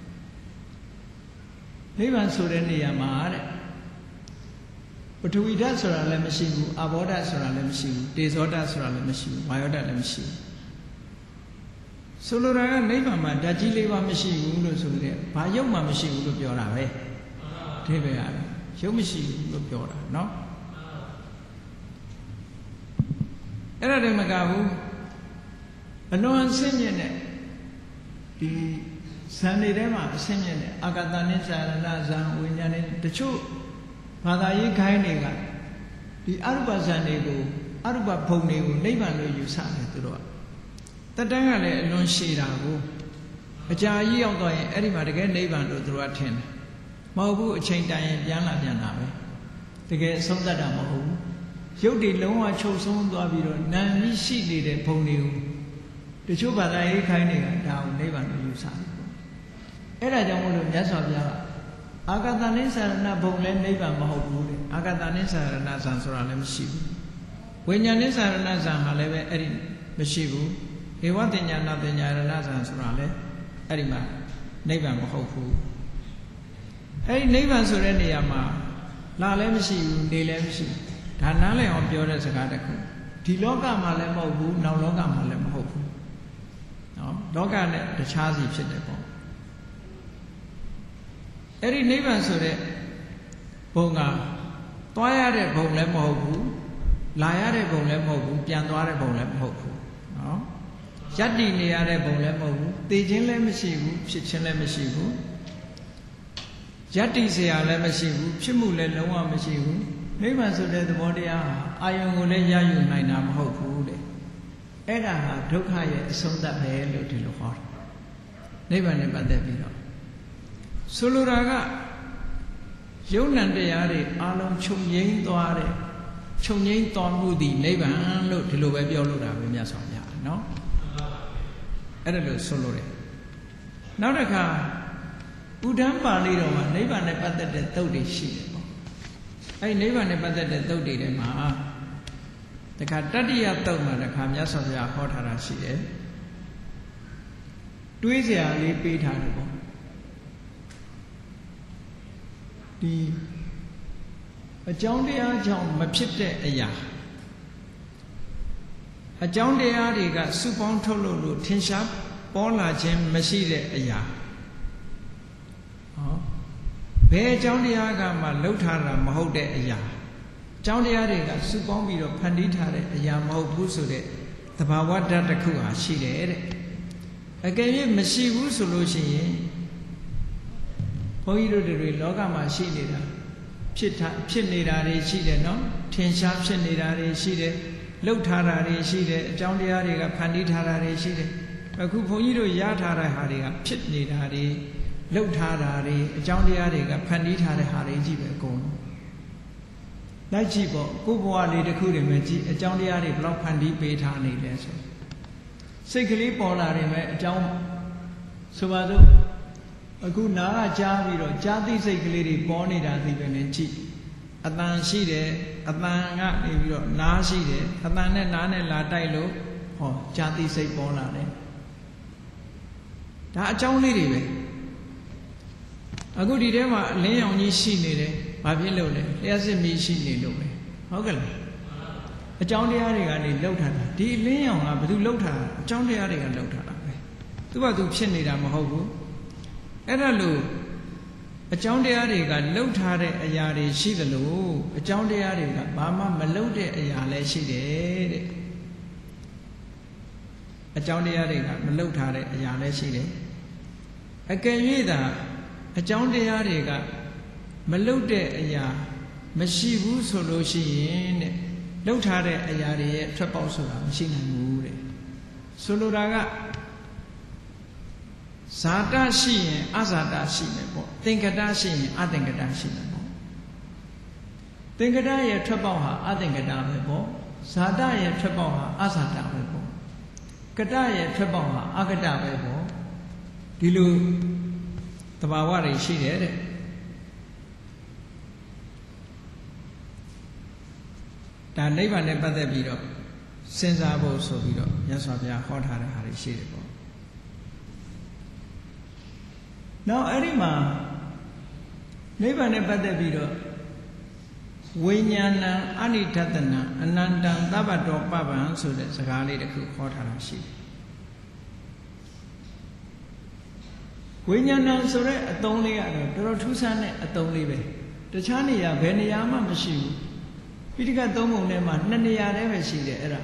နိဗ္ဗာန်ဆိုတဲ့နေရာမှာတဲ့ပထဝီဓာတ်ဆိုတာလည်းမရှိဘူးအာဘောဓာတ်ဆိုတာလည်းမရှိဘူးတေဇောဓာတ်ဆိုတာလည်းမရှိဘူးဝါယောဓာတ်လည်းမရှိဘူးဆိုလိုတာကနိဗ္ဗာန်မှာဓာတ်ကြီး၄ပါးမရှိဘူးလို့ဆိုတဲ့ဘာယုတ်မှမရှိဘူးလို့ပြောတာပဲအဓိပ္ပာယ်ရတယ်ယုတ်မရှိဘူးလို့ပြောတာเนาะအဲ့ဒါတည်းမကဘူးအလွန်အဆင့်မြင့်တဲ့ဒီဇန်တွေထဲမှာအဆင့်မြင့်တဲ့အာဂတနိစ္စရဏဇန်ဝိညာဉ်တွေတချို့ဘာသာရေးခိုင်းတွေကဒီအရူပဇန်တွေကိုအရူပဘုံတွေကိုနိဗ္ဗာန်လို့ယူဆတယ်သူတို့ကတတန်းကလည်းအလွန်ရှည်တာကိုအကြာကြီးရောက်တော့ရင်အဲ့ဒီမှာတကယ်နိဗ္ဗာန်လို့သူတို့ကထင်တယ်မဟုတ်ဘူးအချိန်တိုင်ရင်ပြန်လာပဲတကယ်အဆုံးသတ်တာမဟုတ်ဘူးရုပ်တွေလုံးဝချုပ်ဆုံးသွားပြီးတော့နာမ်ကြီးရှိနေတဲ့ဘုံတွေကိုတချို့ဘာသာရေးခိုင်းတွေကဒါကိုနိဗ္ဗာန်လို့ယူဆတယ်အဲ့ဒါကြောင့်မို့လို့မြတ်စွာဘုရားကအာဂတနိစ္စရဏဘုံလည်းနိဗ္ဗာန်မဟုတ်ဘူးတဲ့အာဂတနိစ္စရဏဇံဆိုတာလည်းမရှိဘူးဝိညာဉ်နိစ္စရဏဇံဟာလည်းပဲအဲ့ဒီမရှိဘူးဧဝတဉ္ညာဏပညာရဏဇံဆိုတာလည်းအဲ့ဒီမှာနိဗ္ဗာန်မဟုတ်ဘူးအဲ့ဒီနိဗ္ဗာန်ဆိုတဲ့နေရာမှာလာလည်းမရှိဘူးနေလည်းမရှိဘူးဒါနားလည်အောင်ပြောတဲ့စကားတစ်ခုဒီလောကမှာလည်းမဟုတ်ဘူးနောက်လောကမှာလည်းမဟုတ်ဘူးနော်လောကနဲ့တခြားစီဖြစ်တယ်ပေါ့အဲ့ဒီနိဗ္ဗာန်ဆိုတဲ့ဘုံကသွားရတဲ့ဘုံလည်းမဟုတ်ဘူးလာရတဲ့ဘုံလည်းမဟုတ်ဘူးပြန်သွားတဲ့ဘုံလည်းမဟုတ်ဘူးနော်ယတ္တိနေရတဲ့ဘုံလည်းမဟုတ်ဘူးသိခြင်းလည်းမရှိဘူးဖြစ်ခြင်းလည်းမရှိဘူးယတ္တိเสียလည်းမရှိဘူးဖြစ်မှုလည်းလုံးဝမရှိဘူးနိဗ္ဗာန်ဆိုတဲ့သဘောတရားဟာအာယုံကိုလည်းရယူနိုင်တာမဟုတ်ဘူးတဲ့အဲ့ဒါဟာဒုက္ခရဲ့အဆုံးသတ်ပဲလို့ဒီလိုဟောတာနိဗ္ဗာန်နဲ့ပတ်သက်ပြီးတော့ဆိုလိုတာကယုံ nant တရားတွေအလုံးချုပ်ငြိမ်းသွားတဲ့ချုပ်ငြိမ်းသွားမှုသည်နိဗ္ဗာန်လို့ဒီလိုပဲပြောလို့တာပဲမြတ်စွာဘုရားနော်အဲ့ဒါလို့ဆိုလိုတယ်နောက်တစ်ခါဥဒ္ဒမ်းပါဠိတော်မှာနိဗ္ဗာန်နဲ့ပတ်သက်တဲ့သုတ်တွေရှိတယ်ပေါ့အဲ့ဒီနိဗ္ဗာန်နဲ့ပတ်သက်တဲ့သုတ်တွေထဲမှာတခါတတိယသုတ်မှာတခါမြတ်စွာဘုရားဟောထားတာရှိတယ်တွေးစရာလေးပေးထားတယ်ပေါ့ဒီအကြောင်းတရားကြောင့်မဖြစ်တဲ့အရာအကြောင်းတရားတွေကစုပေါင်းထုတ်လို့ထင်ရှားပေါ်လာခြင်းမရှိတဲ့အရာဟောဘယ်အကြောင်းတရားကမှလှုပ်ထားတာမဟုတ်တဲ့အရာအကြောင်းတရားတွေကစုပေါင်းပြီးတော့ဖန်တီးထားတဲ့အရာမဟုတ်ဘူးဆိုတဲ့သဘာဝဓာတ်တစ်ခုဟာရှိတယ်တဲ့အကယ်၍မရှိဘူးဆိုလို့ရှိရင်ဘုန်းကြီးတို့တွေလောကမှာရှိနေတာဖြစ်နေတာတွေရှိတယ်နော်ထင်ရှားဖြစ်နေတာတွေရှိတယ်လှုပ်ထားတာတွေရှိတယ်အကြောင်းတရားတွေကဖန်တီးထားတာတွေရှိတယ်အခုဘုန်းကြီးတို့ရထားတဲ့ဟာတွေကဖြစ်နေတာတွေလှုပ်ထားတာတွေအကြောင်းတရားတွေကဖန်တီးထားတဲ့ဟာတွေကြည့်ပဲအကုန်လိုက်ကြည့်ပေါ့ကိုယ်ဘဝလေးတစ်ခုတည်းပဲကြည့်အကြောင်းတရားတွေဘလောက်ဖန်တီးပေးထားနေလဲဆိုစိတ်ကလေးပေါ်လာတယ်ပဲအကြောင်းဆိုပါစို့အခုနားကကြားပြီးတော့ကြားသိစိတ်ကလေးတွေပေါ်နေတာသိပဲနဲ့ကြည့်အတန်ရှိတယ်အတန်ကနေပြီးတော့နားရှိတယ်အတန်နဲ့နားနဲ့လာတိုက်လို့ဟောကြားသိစိတ်ပေါ်လာတယ်ဒါအကြောင်းလေးတွေပဲအခုဒီထဲမှာအလင်းရောင်ကြီးရှိနေတယ်ဘာဖြစ်လို့လဲလျှက်စစ်မီးရှိနေလို့ပဲဟုတ်ကဲ့လားအကြောင်းတရားတွေကနေလှုပ်ထားတာဒီအလင်းရောင်ကဘယ်သူလှုပ်ထားတာအကြောင်းတရားတွေကလှုပ်ထားတာပဲသူကသူဖြစ်နေတာမဟုတ်ဘူးအဲ့ဒါလို့အကြောင်းတရားတွေကလှုပ်ထားတဲ့အရာတွေရှိသလိုအကြောင်းတရားတွေကဘာမှမလှုပ်တဲ့အရာလည်းရှိတယ်တဲ့အကြောင်းတရားတွေကမလှုပ်ထားတဲ့အရာလည်းရှိတယ်အကယ်၍သာအကြောင်းတရားတွေကမလှုပ်တဲ့အရာမရှိဘူးဆိုလို့ရှိရင်တဲ့လှုပ်ထားတဲ့အရာတွေရဲ့ထွက်ပေါက်ဆိုတာမရှိနိုင်ဘူးတဲ့ဆိုလိုတာကဇာတရှိရင်အဇာတရှိမယ်ပေါ့သင်္ကတရှိရင်အသင်္ကတရှိမယ်ပေါ့သင်္ကတရဲ့ထွက်ပေါက်ဟာအသင်္ကတပဲပေါ့ဇာတရဲ့ထွက်ပေါက်ဟာအဇာတပဲပေါ့ကတရဲ့ထွက်ပေါက်ဟာအကတပဲပေါ့ဒီလိုသဘာဝတွေရှိတယ်တဲ့ဒါနိဗ္ဗာန်နဲ့ပတ်သက်ပြီးတော့စဉ်းစားဖို့ဆိုပြီးတော့မြတ်စွာဘုရားဟောထားတဲ့ဟာတွေရှိတယ်ပေါ့နောက်အဲ့ဒီမှာနိဗ္ဗာန်နဲ့ပတ်သက်ပြီးတော့ဝိညာဏံအနိဒတနာအနန္တံသဗ္ဗတောပပံဆိုတဲ့စကားလေးတစ်ခုဟောထားတာရှိတယ်ဝိညာဏံဆိုတဲ့အသုံးလေးကတော့တော်တော်ထူးဆန်းတဲ့အသုံးလေးပဲတခြားနေရာဘယ်နေရာမှမရှိဘူးပိဋကတ်သုံးပုံထဲမှာ2နေရာတည်းပဲရှိတယ်အဲ့ဒါ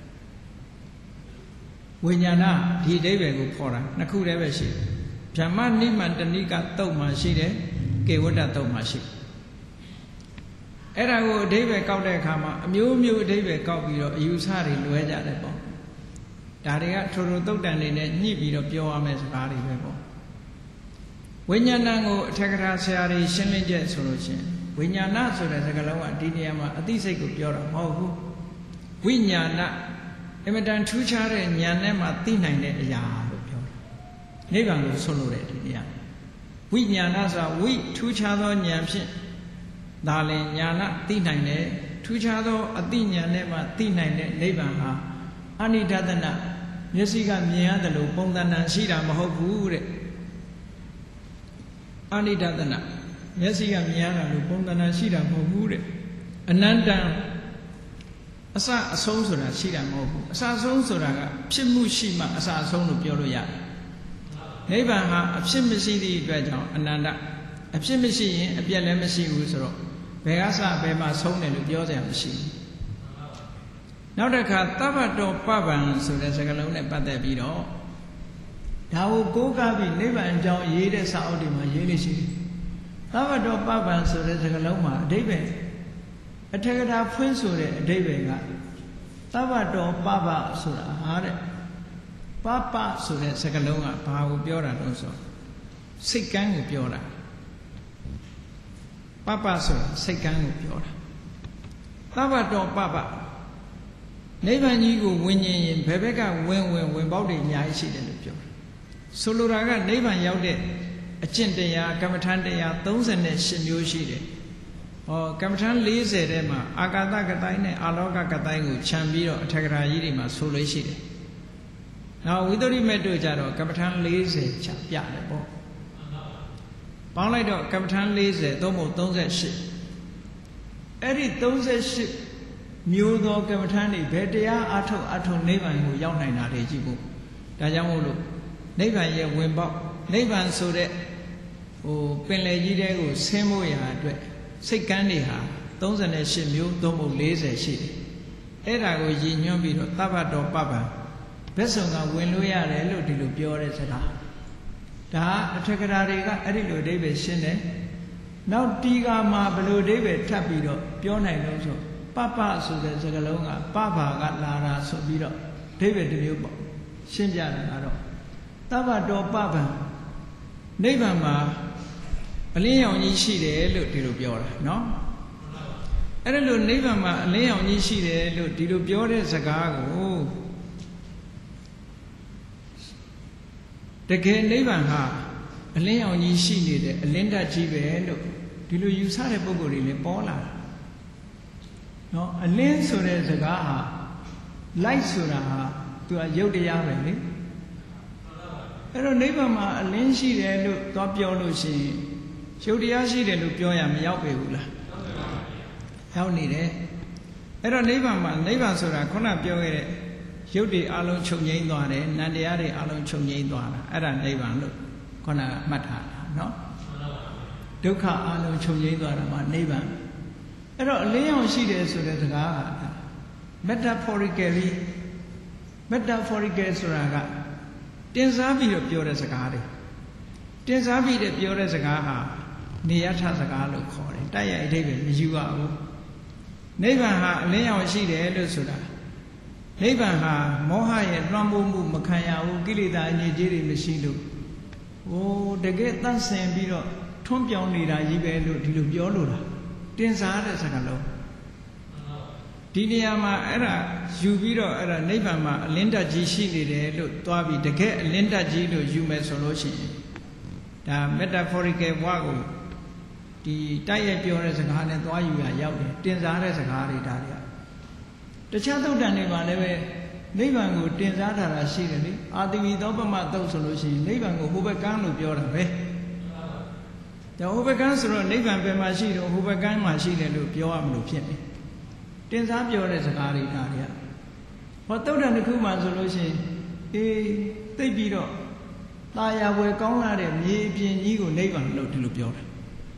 ဝိညာဏဒီအဓိပ္ပာယ်ကိုခေါ်တာ2ခုတည်းပဲရှိတယ်ဗျမ္မနိမန္တနိကတုတ်မှာရှိတယ်ကေဝတ္တတုတ်မှာရှိအဲ့ဒါကိုအဓိပ္ပာယ်ကောက်တဲ့အခါမှာအမျိုးမျိုးအဓိပ္ပာယ်ကောက်ပြီးတော့အယူဆတွေလွဲကြတယ်ပေါ့ဒါတွေကထိုတုတ်တန်တွေနဲ့ညှိပြီးတော့ပြောရမယ်စကားတွေပဲပေါ့ဝိညာဏကိုအထက်ကထာဆရာတွေရှင်းလင်းချက်ဆိုလို့ချင်းဝိညာဏဆိုတဲ့စကားလုံးကဒီနေရာမှာအသိစိတ်ကိုပြောတာမဟုတ်ဘူးဝိညာဏအမတန်ထူးခြားတဲ့ဉာဏ်နဲ့မှသိနိုင်တဲ့အရာလို့ပြောတာနိဗ္ဗာန်ကိုဆွလို့တဲ့ဒီနေရာဝိညာဏဆိုတာဝိထူးခြားသောဉာဏ်ဖြင့်ဒါလည်းဉာဏသိနိုင်တယ်ထူးခြားသောအသိဉာဏ်နဲ့မှသိနိုင်တဲ့နိဗ္ဗာန်ဟာအနိဒတနာမျက်စိကမြင်ရတယ်လို့ပုံသဏ္ဍာန်ရှိတာမဟုတ်ဘူးတဲ့အနိဒတနာမျက်စိကမြင်ရတာလို့ပုံသဏ္ဍာန်ရှိတာမဟုတ်ဘူးတဲ့အနန္တံအစအဆုံးဆိုတာရှိတာမဟုတ်ဘူးအစအဆုံးဆိုတာကဖြစ်မှုရှိမှအစအဆုံးလို့ပြောလို့ရတယ်နိဗ္ဗာန်ဟာအဖြစ်မရှိသည့်အတွက်ကြောင့်အနန္တအဖြစ်မရှိရင်အပြည့်လည်းမရှိဘူးဆိုတော့ဘယ်ကစဘယ်မှာဆုံးတယ်လို့ပြောစရာမရှိဘူးနောက်တစ်ခါသဗ္ဗတောပပံဆိုတဲ့စကားလုံးနဲ့ပတ်သက်ပြီးတော့ဒါကိုကိုးကားပြီးနိဗ္ဗာန်အကြောင်းရေးတဲ့စာအုပ်တွေမှာရေးလို့ရှိတယ်သဗ္ဗတောပပံဆိုတဲ့စကားလုံးမှာအဓိပ္ပာယ်အထက်ကထာဖွင့်ဆိုတဲ့အဓိပ္ပာယ်ကသဗ္ဗတောပပဆိုတာဟာတဲ့ပပဆိုတဲ့စကားလုံးကဘာကိုပြောတာလို့ဆိုစိတ်ကန်းကိုပြောတာပပဆိုတာစိတ်ကန်းကိုပြောတာသဗ္ဗတောပပနိဗ္ဗာန်ကြီးကိုဝင်ရင်ဘယ်ဘက်ကဝင်ပေါက်တွေအများကြီးရှိတယ်လို့ပြောတယ်ဆိုလိုတာကနိဗ္ဗာန်ရောက်တဲ့အကျင့်တရားကမ္မထန်တရား38မျိုးရှိတယ်ကမ္မထန်40ထဲမှာအာကာသကတိုင်းနဲ့အာလောကကတိုင်းကိုခြံပြီးတော့အထက်ကရာကြီးတွေမှာဆိုလို့ရှိတယ်နောက်ဝိသုဒ္ဓိမေတ္တို့ကြတော့ကမ္မထန်40ခြံပြတယ်ပေါ့ပေါင်းလိုက်တော့ကမ္မထန်40သို့မဟုတ်38အဲ့ဒီ38မျိုးသောကမ္မထန်တွေဘယ်တရားအထုံနိဗ္ဗာန်ကိုရောက်နိုင်တာတွေကြည့်ဖို့ဒါကြောင့်မို့လို့နိဗ္ဗာန်ရဲ့ဝင်ပေါက်နိဗ္ဗာန်ဆိုတဲ့ပင်လယ်ကြီးတဲကိုဆင်းဖို့ရာအတွက်စိတ်ကန်းတွေဟာ38မျိုးသို့မဟုတ်40ရှိတယ်အဲ့ဒါကိုရည်ညွှန်းပြီးတော့သဗ္ဗတောပပ္ပံဘက်စုံကဝင်လို့ရတယ်လို့ဒီလိုပြောတဲ့စကားဒါအထက်ကရာတွေကအဲ့ဒီလိုအဓိပ္ပာယ်ရှင်းတယ်နောက်တီဃာမှာဘယ်လိုအဓိပ္ပာယ်ထပ်ပြီးတော့ပြောနိုင်လို့ဆိုပပဆိုတဲ့စကားလုံးကပဘာကလာတာဆိုပြီးတော့အဓိပ္ပာယ်တစ်မျိုးပေါ့ရှင်းပြတယ်ကတော့သဗ္ဗတောပပ္ပံနိဗ္ဗာန်မှာအလင်းရောင်ကြီးရှိတယ်လို့ဒီလိုပြောတာเนาะအဲ့ဒါလို့နိဗ္ဗာန်မှာအလင်းရောင်ကြီးရှိတယ်လို့ဒီလိုပြောတဲ့စကားကိုတကယ်နိဗ္ဗာန်ဟာအလင်းရောင်ကြီးရှိနေတယ်အလင်းဓာတ်ကြီးပဲလို့ဒီလိုယူဆတဲ့ပုဂ္ဂိုလ်တွေလည်းပေါ်လာတာเนาะအလင်းဆိုတဲ့စကားဟာ light ဆိုတာဟာသူကရုပ်တရားပဲလေအဲ့တော့နိဗ္ဗာန်မှာအလင်းရှိတယ်လို့သွားပြောလို့ရှိရင်ရုပ်တရားရှိတယ်လို့ပြောရမရောက်ပေဘူးလားရောက်နေတယ်အဲ့တော့နိဗ္ဗာန်မှာနိဗ္ဗာန်ဆိုတာခုနပြောခဲ့တဲ့ရုပ်တွေအလုံးချုပ်ငြိမ်းသွားတယ်နံတရားတွေအလုံးချုပ်ငြိမ်းသွားတာအဲ့ဒါနိဗ္ဗာန်လို့ခုနကမှတ်ထားတာเนาะဒုက္ခအလုံးချုပ်ငြိမ်းသွားတာမှာနိဗ္ဗာန်အဲ့တော့အလင်းရောင်ရှိတယ်ဆိုတဲ့စကားက metaphorically ဆိုတာကတင်စားပြီးတော့ပြောတဲ့စကားတွေတင်စားပြီးတော့ပြောတဲ့စကားဟာနေယထစကားလို့ခေါ်တယ်တိုက်ရိုက်အဓိပ္ပာယ်မယူရဘူးနိဗ္ဗာန်ဟာအလင်းရောင်ရှိတယ်လို့ဆိုတာနိဗ္ဗာန်ဟာမောဟရဲ့လွှမ်းမိုးမှုမခံရဘူးကိလေသာအငြိအကျေးတွေမရှိလို့တကယ်တန့်စင်ပြီးတော့ထွန်းပြောင်းနေတာကြီးပဲလို့ဒီလိုပြောလို့တာတင်စားတဲ့စကားလုံးဒီနေရာမှာအဲ့ဒါယူပြီးတော့အဲ့ဒါနိဗ္ဗာန်မှာအလင်းဓာတ်ကြီးရှိနေတယ်လို့သွားပြီးတကယ်အလင်းဓာတ်ကြီးလို့ယူမယ်ဆိုလို့ရှိရင်ဒါ metaphorical ဘဝကိုဒီတိုက်ရိုက်ပြောတဲ့စကားနဲ့သွားယူရရောက်တယ်တင်စားတဲ့စကားတွေဒါတွေကတခြားသုတ်တန်တွေမှာလည်းပဲနိဗ္ဗာန်ကိုတင်စားထားတာရှိတယ်လေအာတိဝီသောပမသုတ်ဆိုလို့ရှိရင်နိဗ္ဗာန်ကိုဟိုဘက်ကန်းလို့ပြောတာပဲဒါဟိုဘက်ကန်းဆိုတော့နိဗ္ဗာန်ပဲမှာရှိတော့ဟိုဘက်ကန်းမှာရှိတယ်လို့ပြောရမလို့ဖြစ်နေတင်စားပြောတဲ့စကားတွေဒါတွေကဟောသုတ်တန်တစ်ခုမှဆိုလို့ရှိရင်သိပြီးတော့ตาရဝယ်ကောင်းလာတဲ့မြေအပြင်ကြီးကိုနိဗ္ဗာန်လို့ဒီလိုပြောတာ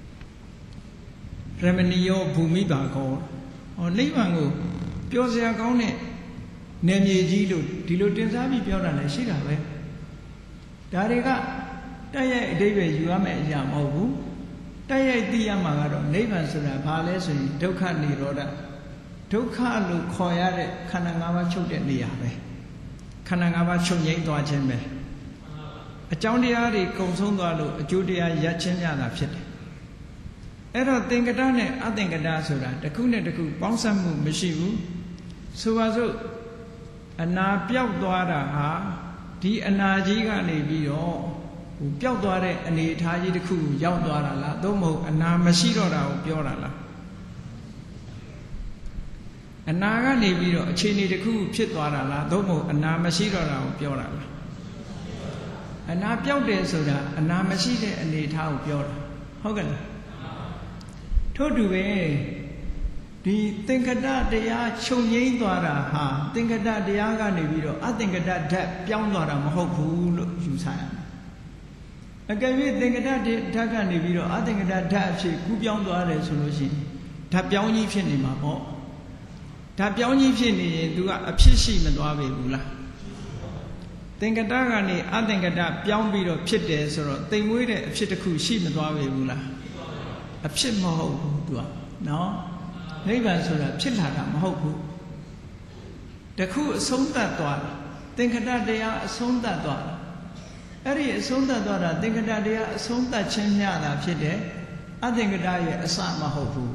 ရမဏီယောဘူမိပါကောနိဗ္ဗာန်ကိုပြောစရာကောင်းတဲ့နယ်မြေကြီးလို့ဒီလိုတင်စားပြီးပြောတာလည်းရှိတာပဲဒါတွေကတိုက်ရိုက်အဓိပ္ပာယ်ယူရမယ့်အရာမဟုတ်ဘူးတိုက်ရိုက်သိရမှာကတော့နိဗ္ဗာန်ဆိုတာဘာလဲဆိုရင်ဒုက္ခនិရောဓဒုက္ခလို့ခေါ်ရတဲ့ခန္ဓာ၅ပါးချုပ်တဲ့နေရာပဲခန္ဓာ၅ပါးချုပ်ငြိမ်းသွားခြင်းပဲအကြောင်းတရားတွေကုံဆုံးသွားလို့အကျိုးတရားရခြင်းရတာဖြစ်တယ်အဲ့တော့သင်္ကတနဲ့အသင်္ကတဆိုတာတစ်ခုနဲ့တစ်ခုပေါင်းစပ်မှုမရှိဘူးဆိုပါစို့အနာပြောက်သွားတာဟာဒီအနာကြီးကနေပြီးတော့ပျောက်သွားတဲ့အနေအထားကြီးတစ်ခုကိုရောက်သွားတာလားသို့မဟုတ်အနာမရှိတော့တာကိုပြောတာလားအနာကနေပြီးတော့အခြေအနေတစ်ခုဖြစ်သွားတာလားသို့မဟုတ်အနာမရှိတော့တာကိုပြောတာလားအနာပြောက်တယ်ဆိုတာအနာမရှိတဲ့အနေအထားကိုပြောတာဟုတ်ကဲ့လားထို့တူပဲဒီသင်္ကတတရားချုပ်ငြိမ်းသွားတာဟာသင်္ကတတရားကနေပြီးတော့အသင်္ကတဓာတ်ပြောင်းသွားတာမဟုတ်ဘူးလို့ယူဆရမယ်အကယ်၍သင်္ကတဓာတ်ကနေပြီးတော့အသင်္ကတဓာတ်အဖြစ်ကူးပြောင်းသွားတယ်ဆိုလို့ရှိရင်ဓာတ်ပြောင်းကြီးဖြစ်နေမှာပေါ့ဓာတ်ပြောင်းကြီးဖြစ်နေရင် तू ကအဖြစ်ရှိမသွားပေဘူးလားသင်္ကတကနေအသင်္ကတပြောင်းပြီးတော့ဖြစ်တယ်ဆိုတော့တိမ်မွေးတဲ့အဖြစ်တစ်ခုရှိမသွားပေဘူးလားအဖြစ်မဟုတ်ဘူး तू နော်နိဗ္ဗာန်ဆိုတာဖြစ်လာတာမဟုတ်ဘူးတခုအဆုံးသတ်သွားတာသင်္ခတတရားအဆုံးသတ်သွားတာအဲ့ဒီအဆုံးသတ်သွားတာသင်္ခတတရားအဆုံးသတ်ခြင်းမျှတာဖြစ်တယ်အသင်္ခတရဲ့အစမဟုတ်ဘူး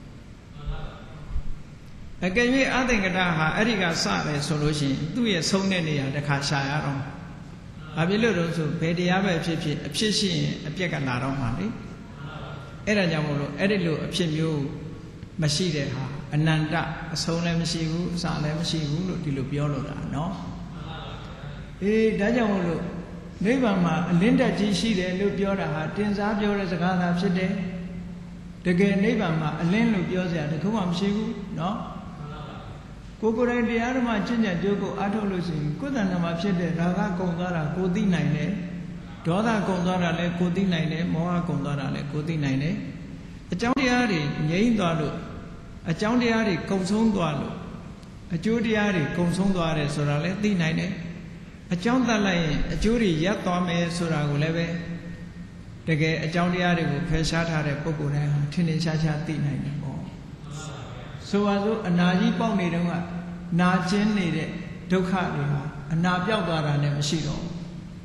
အကယ်၍အသင်္ခတဟာအဲ့ဒီကစတယ်ဆိုလို့ရှိရင်သူ့ရဲ့ဆုံးတဲ့နေရာတစ်ခါရှာရတော့ဘာဖြစ်လို့တော့ဆိုဘယ်တရားပဲဖြစ်ဖြစ်အဖြစ်ရှိရင်အပြက်ကလာတော့မှာလေအဲ့ဒါကြောင့်မို့လို့အဲ့ဒီလိုအဖြစ်မျိုးမရှိတဲ့ဟာအနန္တအဆုံးလည်းမရှိဘူးအစလည်းမရှိဘူးလို့ဒီလိုပြောလို့တာနော်အေးဒါကြောင့်မို့လို့နိဗ္ဗာန်မှာအလင်းတက်ကြီးရှိတယ်လို့ပြောတာဟာတင်စားပြောတဲ့စကားသာဖြစ်တယ်တကယ်နိဗ္ဗာန်မှာအလင်းလို့ပြောစရာတခုမှမရှိဘူးနော်ကိုယ်တိုင်တရားဓမ္မကျင့်ကြံကြိုးကိုအားထုတ်လို့ရှိရင်ကိုယ်တဏ္ဍာမှာဖြစ်တဲ့ရာဂကုံသွားတာကိုသိနိုင်တယ်ဒေါသကုံသွားတာလည်းကိုသိနိုင်တယ်မောဟကုံသွားတာလည်းကိုသိနိုင်တယ်အကြောင်းတရားတွေငြိမ်းသွားလို့အကြောင်းတရားတွေကုံဆုံးသွားလို့အကျိုးတရားတွေကုံဆုံးသွားတယ်ဆိုတာလည်းသိနိုင်တယ်အကြောင်းတတ်လိုက်ရင်အကျိုးတွေရပ်သွားမယ်ဆိုတာကိုလည်းပဲတကယ်အကြောင်းတရားတွေကိုဖယ်ရှားထားတဲ့ပုဂ္ဂိုလ်တိုင်းဟာထင်ထင်ရှားရှားသိနိုင်တယ်ပေါ့ဆိုပါစို့အနာကြီးပေါက်နေတုန်းကနာကျင်နေတဲ့ဒုက္ခတွေဟာအနာပြောက်သွားတာနဲ့မရှိတော့ဘူး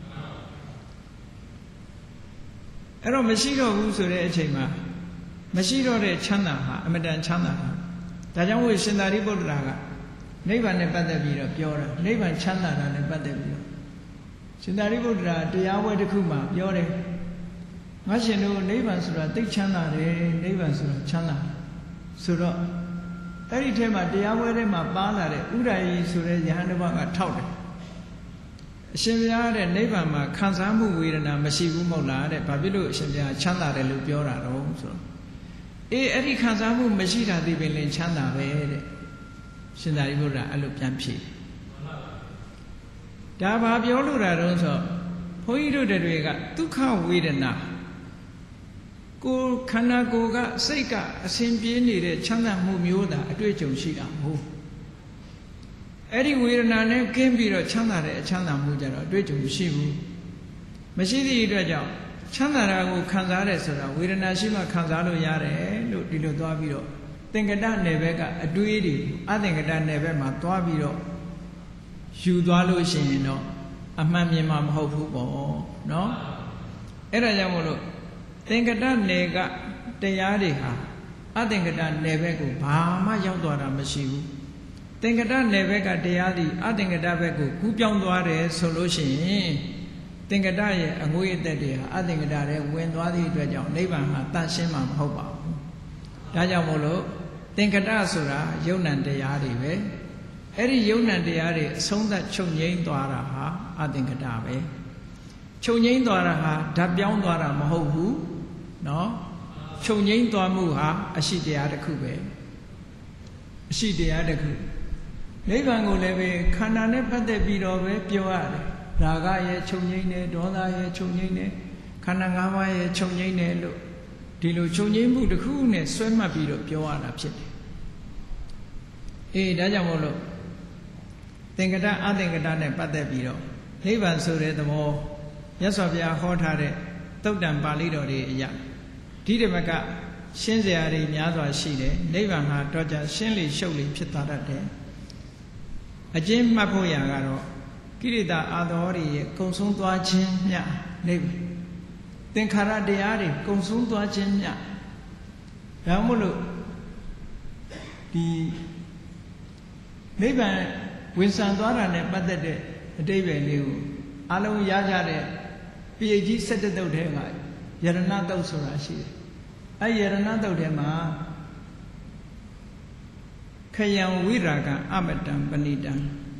အဲ့တော့မရှိတော့ဘူးဆိုတဲ့အချိန်မှာမရှိတော့တဲ့ချမ်းသာဟာအမတန်ချမ်းသာတာဒါကြောင့်ဝိရှင်သာရိပုတ္တရာကနိဗ္ဗာန်နဲ့ပတ်သက်ပြီးတော့ပြောတာနိဗ္ဗာန်ချမ်းသာတာနဲ့ပတ်သက်ပြီးတော့ရှင်သာရိပုတ္တရာတရားပွဲတစ်ခုမှာပြောတယ်ငါရှင်တို့နိဗ္ဗာန်ဆိုတာသိချမ်းသာတယ်နိဗ္ဗာန်ဆိုတာချမ်းသာဆိုတော့အဲ့ဒီထဲမှာတရားပွဲထဲမှာပါလာတဲ့ဥဒ္ဒယီဆိုတဲ့ယဟန်တစ်ပါးကထောက်တယ်အရှင်ဘုရားတဲ့နိဗ္ဗာန်မှာခံစားမှုဝေဒနာမရှိဘူးမဟုတ်လားတဲ့ဘာဖြစ်လို့အရှင်ဘုရားချမ်းသာတယ်လို့ပြောတာတော့ဆိုတော့အေးအဲ့ဒီခံစားမှုမရှိတာဒီပင်လင်ချမ်းသာပဲတဲ့ရှင်သာရိပုတ္တရာအဲ့လိုပြန်ဖြေဒါဘာပြောလို့တာတော့ဆိုဘုန်းကြီးတို့တွေကဒုက္ခဝေဒနာကိုယ်ခန္ဓာကိုယ်ကစိတ်ကအစဉ်ပြေးနေတဲ့ချမ်းသာမှုမျိုးသာအတွေ့အကြုံရှိတာမဟုတ်အဲ့ဒီဝေဒနာနဲ့ကင်းပြီးတော့ချမ်းသာတဲ့အချမ်းသာမှုကြတော့အတွေ့အကြုံမရှိဘူးမရှိသည့်အတွက်ကြောင့်ချမ်းသာတာကိုခံစားတယ်ဆိုတာဝေဒနာရှိမှခံစားလို့ရတယ်လို့ဒီလိုသွားပြီးတော့သင်္ကတနယ်ဘက်ကအတွေးတွေအသင်္ကတနယ်ဘက်မှာသွားပြီးတော့ယူသွားလို့ရှိရင်တော့အမှန်မြင်မှာမဟုတ်ဘူးပေါ့နော်အဲ့ဒါကြောင့်မို့လို့သင်္ကတနယ်ကတရားတွေဟာအသင်္ကတနယ်ဘက်ကိုဘာမှရောက်သွားတာမရှိဘူးသင်္ကတနယ်ဘက်ကတရားသည်အသင်္ကတဘက်ကိုကူးပြောင်းသွားတယ်ဆိုလို့ရှိရင်သင်္ကတရဲ့အငွေ့အသက်တွေဟာအသင်္ကတထဲဝင်သွားသည့်အတွက်ကြောင့်နိဗ္ဗာန်ဟာတန်ရှင်းမှာမဟုတ်ပါဘူးဒါကြောင့်မို့လို့သင်္ကတဆိုတာယုံ nant တရားတွေပဲအဲ့ဒီယုံ nant တရားတွေအဆုံးသတ်ချုပ်ငြိမ်းသွားတာဟာအသင်္ကတပဲချုပ်ငြိမ်းသွားတာဟာဓာတ်ပြောင်းသွားတာမဟုတ်ဘူးနော်ချုပ်ငြိမ်းသွားမှုဟာအရှိတရားတစ်ခုပဲအရှိတရားတစ်ခုနိဗ္ဗာန်ကိုလည်းပဲခန္ဓာနဲ့ပတ်သက်ပြီးတော့ပဲပြောရတယ်ရာဂရဲ့ချုပ်ငြိမ်းတယ်ဒေါသရဲ့ချုပ်ငြိမ်းတယ်ခန္ဓာ၅ပါးရဲ့ချုပ်ငြိမ်းတယ်လို့ဒီလိုချုပ်ငြိမ်းမှုတစ်ခုနဲ့ဆွဲမှတ်ပြီးတော့ပြောရတာဖြစ်တယ်အေးဒါကြောင့်မို့လို့သင်္ကတအသင်္ကတနဲ့ပတ်သက်ပြီးတော့နိဗ္ဗာန်ဆိုတဲ့သဘောမြတ်စွာဘုရားဟောထားတဲ့သုတ်တံပါဠိတော်တွေအရာဒီဓမ္မကရှင်းစရာတွေများစွာရှိတယ်နိဗ္ဗာန်ဟာတော့ကြရှင်းလေရှုပ်လေဖြစ်သွားတတ်တယ်အကျဉ်းမှတ်ဖို့ရာကတော့ကိရိတာအာသောတွေရဲ့ကုံဆုံးသွားခြင်းမျှနိဗ္ဗာန်သင်္ခါရတရားတွေကုံဆုံးသွားခြင်းမျှဒါမှမဟုတ်ဒီနိဗ္ဗာန်ဝင်ဆံသွားတာနဲ့ပတ်သက်တဲ့အတိပ္ပယ်လေးကိုအလုံးရကြတဲ့ပိဋက17တုတ်ထဲကယရဏတုတ်ဆိုတာရှိတယ်အဲယရဏတုတ်ထဲမှာခယံဝိရာဂံအမတံပဏိတံ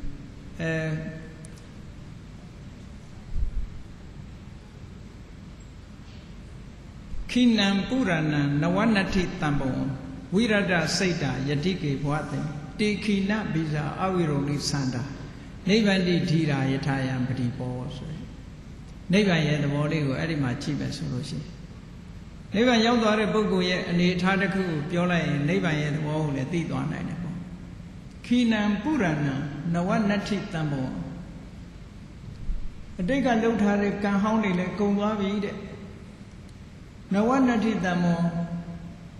ခိနံပုရဏံနဝနတ္ထိတံပုံဝိရဒစိတ်တာယတိကေဘဝတေတေခိနဘိဇာအဝိရုံလိသန္တာနိဗ္ဗန္တိဓိရာယထာယံပတိပောဆိုရင်နိဗ္ဗာန်ရဲ့သဘောလေးကိုအဲ့ဒီမှာကြည့်မယ်ဆိုလို့ရှိရင်နိဗ္ဗာန်ရောက်သွားတဲ့ပုဂ္ဂိုလ်ရဲ့အနေအထားတစ်ခုကိုပြောလိုက်ရင်နိဗ္ဗာန်ရဲ့သဘောကိုလည်းသိသွားနိုင်တယ်ပေါ့ခိနံပုရဏံနဝနတ္ထိတံပုံအတိတ်ကလှုပ်ထားတဲ့ကံဟောင်းတွေလည်းကုန်သွားပြီတဲ့နဝနတ္ထိတံပုံ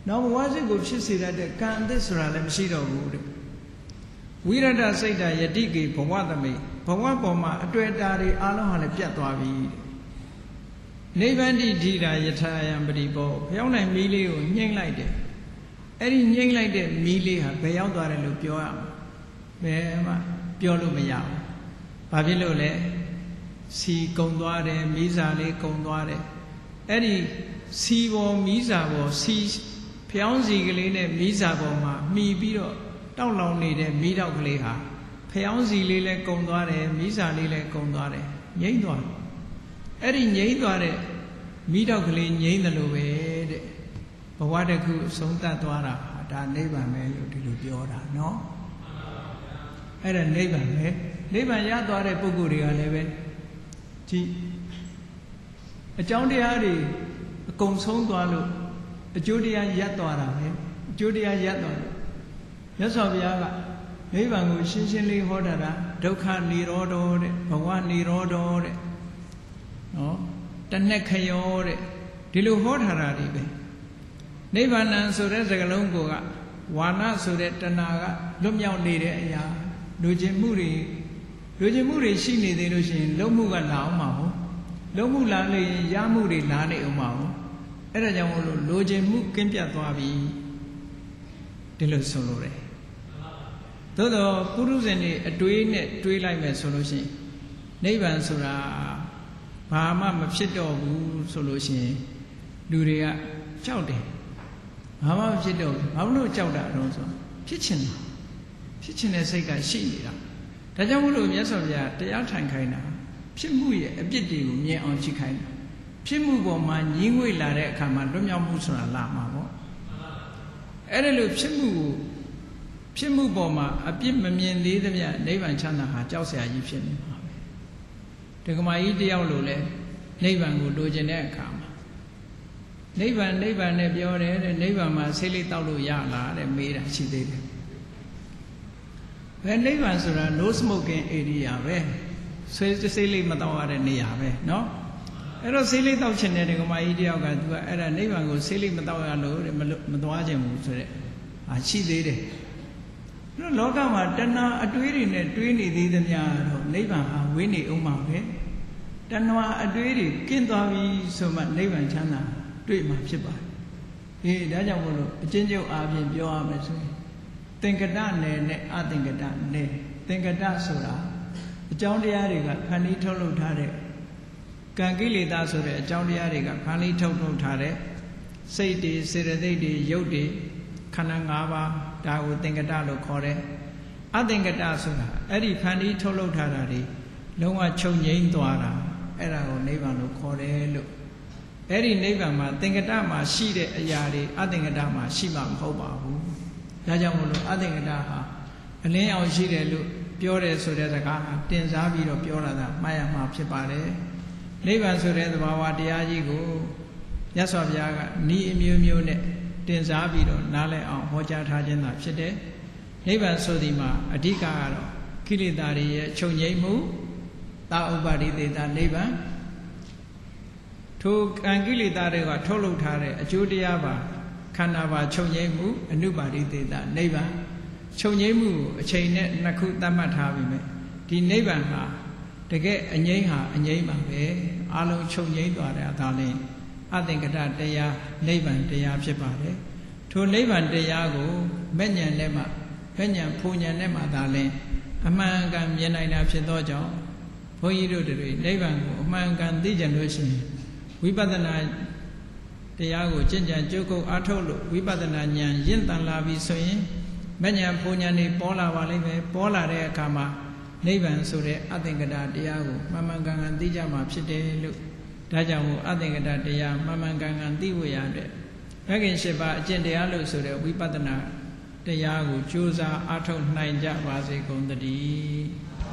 နောက်ဘဝစစ်ကိုဖြစ်စေတတ်တဲ့ကံအသစ်ဆိုတာလည်းမရှိတော့ဘူးတဲ့ဝိရဒစိတ်ဓာယတိကေဘဝသမိဘဝပေါ်မှာအတွေ့အတာတွေအလုံးဟာလည်းပြတ်သွားပြီနိဗ္ဗာန်တိဓိတာယထာယံပရိဘောဘယ်ရောက်နိုင်မီးလေးကိုညှိမ့်လိုက်တယ်အဲ့ဒီညှိမ့်လိုက်တဲ့မီးလေးဟာဘယ်ရောက်သွားတယ်လို့ပြောရမှာဘယ်မှပြောလို့မရဘူးဘာဖြစ်လို့လဲစီကုံသွားတယ်မီးစာလေးကုံသွားတယ်အဲ့ဒီစီပေါ်မီးစာပေါ်စီဖျောင်းစီကလေးနဲ့မီးစာပေါ်မှာမှီပြီးတော့တောက်လောင်နေတဲ့မီးတောက်ကလေးဟာဖျောင်းစီလေးလည်းကုံသွားတယ်မီးစာလေးလည်းကုံသွားတယ်ငြိမ့်သွားတယ်အဲ့ဒီငြိမ့်သွားတဲ့မီးတောက်ကလေးငြိမ့်တယ်လို့ပဲတဲ့ဘဝတစ်ခုအဆုံးသတ်သွားတာဒါနိဗ္ဗာန်ပဲလို့ဒီလိုပြောတာနော်အဲ့ဒါနိဗ္ဗာန်ပဲနိဗ္ဗာန်ရသွားတဲ့ပုဂ္ဂိုလ်တွေကလည်းပဲဒီအကြောင်းတရားတွေအကုန်ဆုံးသွားလို့အကျိုးတရားရပ်သွားတာပဲအကျိုးတရားရပ်သွားတယ်မြတ်စွာဘုရားကနိဗ္ဗာန်ကိုရှင်းရှင်းလေးဟောတာဒုက္ခនិရောဓတဲ့ဘဝនិရောဓတဲ့နော်တဏှခယောတဲ့ဒီလိုဟောထားတာဒီပဲနိဗ္ဗာန်ဆိုတဲ့စကားလုံးကဝါဏဆိုတဲ့တဏှာကလွတ်မြောက်နေတဲ့အရာလူချင်းမှုတွေရှိနေသေးလို့ရှိရင်လုံမှုကလာအောင်မဟုတ်လုံမှုလာနေရင်ရမှုတွေလာနေအောင်မဟုတ်အဲ့ဒါကြောင့်မို့လို့လူချင်းမှုကင်းပြတ်သွားပြီဒီလိုဆိုလို့တယ်သို့တော့ပုရုဇဉ်တွေအတွေးနဲ့တွေးလိုက်မယ်ဆိုလို့ရှိရင်နိဗ္ဗာန်ဆိုတာဘာမှမဖြစ်တော့ဘူးဆိုလို့ရှိရင်လူတွေကကြောက်တယ်ဘာမှမဖြစ်တော့ဘူးဘာလို့ကြောက်တာတော့ဆိုဖြစ်ချင်တဲ့စိတ်ကရှိနေတာဒါကြောင့်မို့လို့မြတ်စွာဘုရားတရားထိုင်ခိုင်းတာဖြစ်မှုရဲ့အပြစ်တွေကိုမြင်အောင်ကြည့်ခိုင်းတာဖြစ်မှုပေါ်မှာညှင်းငွေ့လာတဲ့အခါမှာလွတ်မြောက်မှုဆိုတာလာမှာပေါ့အဲ့ဒါလို့ဖြစ်မှုပေါ်မှာအပြစ်မမြင်သေးသမျှနိဗ္ဗာန်ချမ်းသာဟာကြောက်စရာကြီးဖြစ်နေမှာပဲဒကမာကြီးတယောက်လိုလဲနိဗ္ဗာန်ကိုလိုချင်တဲ့အခါမှာနိဗ္ဗာန်နဲ့ပြောတယ်တဲ့နိဗ္ဗာန်မှာဆေးလေးတောက်လို့ရလားတဲ့မေးတာရှိသေးတယ်ဘယ်နိဗ္ဗာန်ဆိုတာ no smoking area ပဲဆေးလေးမတောက်ရတဲ့နေရာပဲเนาะအဲ့တော့ဆေးလေးတောက်ချင်တဲ့ဒကမာကြီးတယောက်ကသူကအဲ့ဒါနိဗ္ဗာန်ကိုဆေးလေးမတောက်ရလို့မသွားချင်ဘူးဆိုတဲ့ရှိသေးတယ်လောကမှာတဏှာအတွေးတွေနဲ့တွေးနေသေးသမျှတော့နိဗ္ဗာန်ဟာဝေးနေအောင်ပါပဲတဏှာအတွေးတွေကင်းသွားပြီဆိုမှနိဗ္ဗာန်ချမ်းသာတွေ့မှာဖြစ်ပါတယ်ဒါကြောင့်မို့လို့အချင်းချင်းအားဖြင့်ပြောရမယ်ဆိုရင်သင်္ကတနယ်နဲ့အသင်္ကတနယ်သင်္ကတဆိုတာအကြောင်းတရားတွေကဖန်တီးထုတ်လုပ်ထားတဲ့ကံကိလေသာဆိုတဲ့အကြောင်းတရားတွေကဖန်တီးထုတ်လုပ်ထားတဲ့စိတ်တွေစေတသိက်တွေရုပ်တွေခန္ဓာ၅ပါးဒါကိုသင်္ကတလို့ခေါ်တယ်အသင်္ကတဆိုတာအဲ့ဒီဖန်တီးထုတ်လုပ်ထားတာတွေလုံးဝချုပ်ငြိမ်းသွားတာအဲ့ဒါကိုနိဗ္ဗာန်လို့ခေါ်တယ်လို့အဲ့ဒီနိဗ္ဗာန်မှာသင်္ကတမှာရှိတဲ့အရာတွေအသင်္ကတမှာရှိမှာမဟုတ်ပါဘူးဒါကြောင့်မို့လို့အသင်္ကတဟာအလင်းအောင်ရှိတယ်လို့ပြောတယ်ဆိုတဲ့စကားဟာတင်စားပြီးတော့ပြောတာမှတ်ရမှာဖြစ်ပါတယ်နိဗ္ဗာန်ဆိုတဲ့သဘာဝတရားကြီးကိုမြတ်စွာဘုရားကဤအမျိုးမျိုးနဲ့တင်စားပြီးတော့နားလည်အောင်ဟောကြားထားခြင်းသာဖြစ်တယ်နိဗ္ဗာန်ဆိုဒီမှာအဓိကကတော့ကိလေသာတွေရဲ့ချုပ်ငြိမ်းမှုသာဥပ္ပါဒိသေတာနိဗ္ဗာန်ထိုကံကိလေသာတွေကထုတ်လုပ်ထားတဲ့အကျိုးတရားပါခန္ဓာပါချုပ်ငြိမ်းမှုအနုပါဒိသေတာနိဗ္ဗာန်ချုပ်ငြိမ်းမှုကိုအချိန်နဲ့နှစ်ခုသတ်မှတ်ထားပြီမဲ့ဒီနိဗ္ဗာန်ဟာတကယ်အငြိမ်းဟာအငြိမ်းပါပဲအလုံးချုပ်ငြိမ်းသွားတဲ့အသာလင်းအသင်္ကတတရားနိဗ္ဗာန်တရားဖြစ်ပါတယ်ထိုနိဗ္ဗာန်တရားကိုမဲ့ဉဏ်နဲ့မှမဲ့ဉဏ်ဖူဉဏ်နဲ့မှသာလင်းအမှန်ကန်မြင်နိုင်တာဖြစ်သောကြောင့်ဘုန်းကြီးတို့တွေနိဗ္ဗာန်ကိုအမှန်ကန်သိကြလို့ရှိရင်ဝိပဿနာတရားကိုကျင့်ကြံကြိုးကုပ်အားထုတ်လို့ဝိပဿနာဉာဏ်ရင့်တန်လာပြီဆိုရင်မဲ့ဉဏ်ဖူဉဏ်တွေပေါ်လာပါလိမ့်မယ်ပေါ်လာတဲ့အခါမှာနိဗ္ဗာန်ဆိုတဲ့အသင်္ကတတရားကိုမှန်မှန်ကန်ကန်သိကြမှာဖြစ်တယ်လို့ဒါကြောင့်မို့အသင်္ကတတရားမှန်မှန်ကန်ကန်သိဖို့ရတဲ့မဂ္ဂင်၈ပါးအကျင့်တရားလို့ဆိုတဲ့ဝိပဿနာတရားကိုကြိုးစားအားထုတ်နိုင်ကြပါစေကုန်သတည်း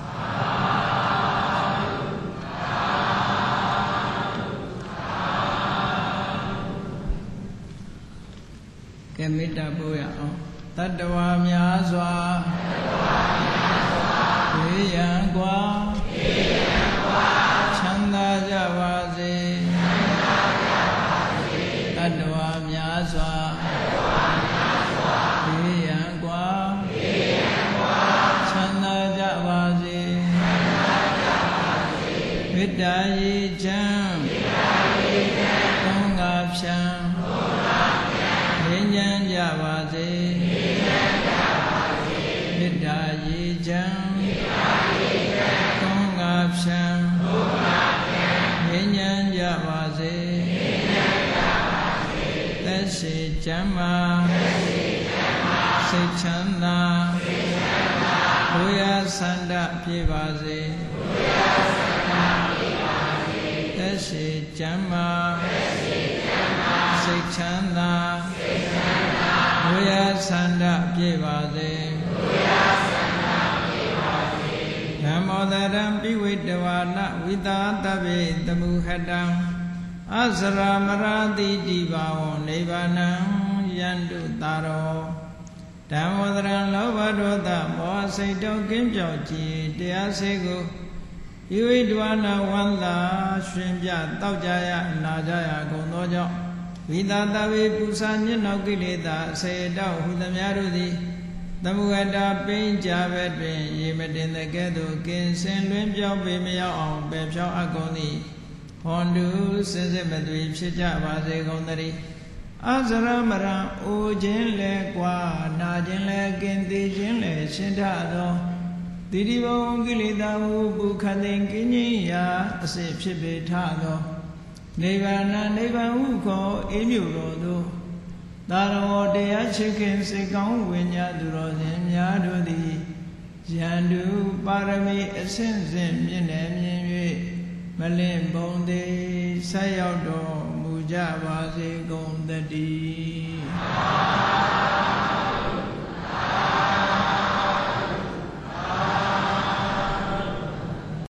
ကဲမေတ္တာပို့ရအောင်တတ္တဝါများစွာဘေးရန်ကွာချမ်းသာကြပါစေတတ္တဝါများစွာပါစေမေတ္တာရေချမ်းကောင်းငါဖြံငြိမ်းချမ်းကြပါစေသက်ရှိချမ်းသာစိတ်ချမ်းသာလူရဆန္ဒပြည့်ပါစေသက်ရှိချမ်းသာစိတ်ချမ်းသာလူရဆန္ဒပြည့်ပါစေနမောတရံပိဝိတဝါနဝိသာတဗ္ဗေတမုဟတံအစရမရာတိတိဘာဝံနိဗ္ဗာနံယန္တုတာရောဓမ္မောတရံလောဘဒေါသမောဟစိတ်တောကင်းပြောက်ကြည်တရားစေကိုဤဝိတဝါနဝန္တာရှင်ပြတောက်ကြရနာကြရကုန်သောကြောင့်ဝိသာတဗ္ဗေပုစာညစ်နောက်ကိလေသာအစေတောက်ဟုသမျှတို့သည်သမုဟတာပိဉ္ကြဘက်တွင်ရေမတင်တဲ့ကဲ့သို့ကင်းစင်လွင်ပြောင်းပေမရောက်အောင်ပယ်ဖြောင်းအပ်ကုန်သည်ဟွန်တုစစ်စစ်မသွေဖြစ်ကြပါစေကုန်သတည်းအစရမရံအိုခြင်းလဲကွာနာခြင်းလဲကင်းသေးခြင်းလဲရှင်းထသောတိတိဘုံကိလေသာဟုပုခသိင်ကင်းခြင်းရာအစစ်ဖြစ်ပေထသောနိဗ္ဗာန်နိဗ္ဗာန်ဟုခေါ်အေးမြုပ်တော်သို့သာရောတရားချစ်ခင်စိတ်ကောင်းဝိညာဉ်သူတော်စင်များတို့သည်ယန္တုပါရမီအစဉ်စဉ်မြင့်နေမြင်၍မလင့်ဘုံသည်ဆက်ရောက်တော်မူကြပါစေကုန်သတည်း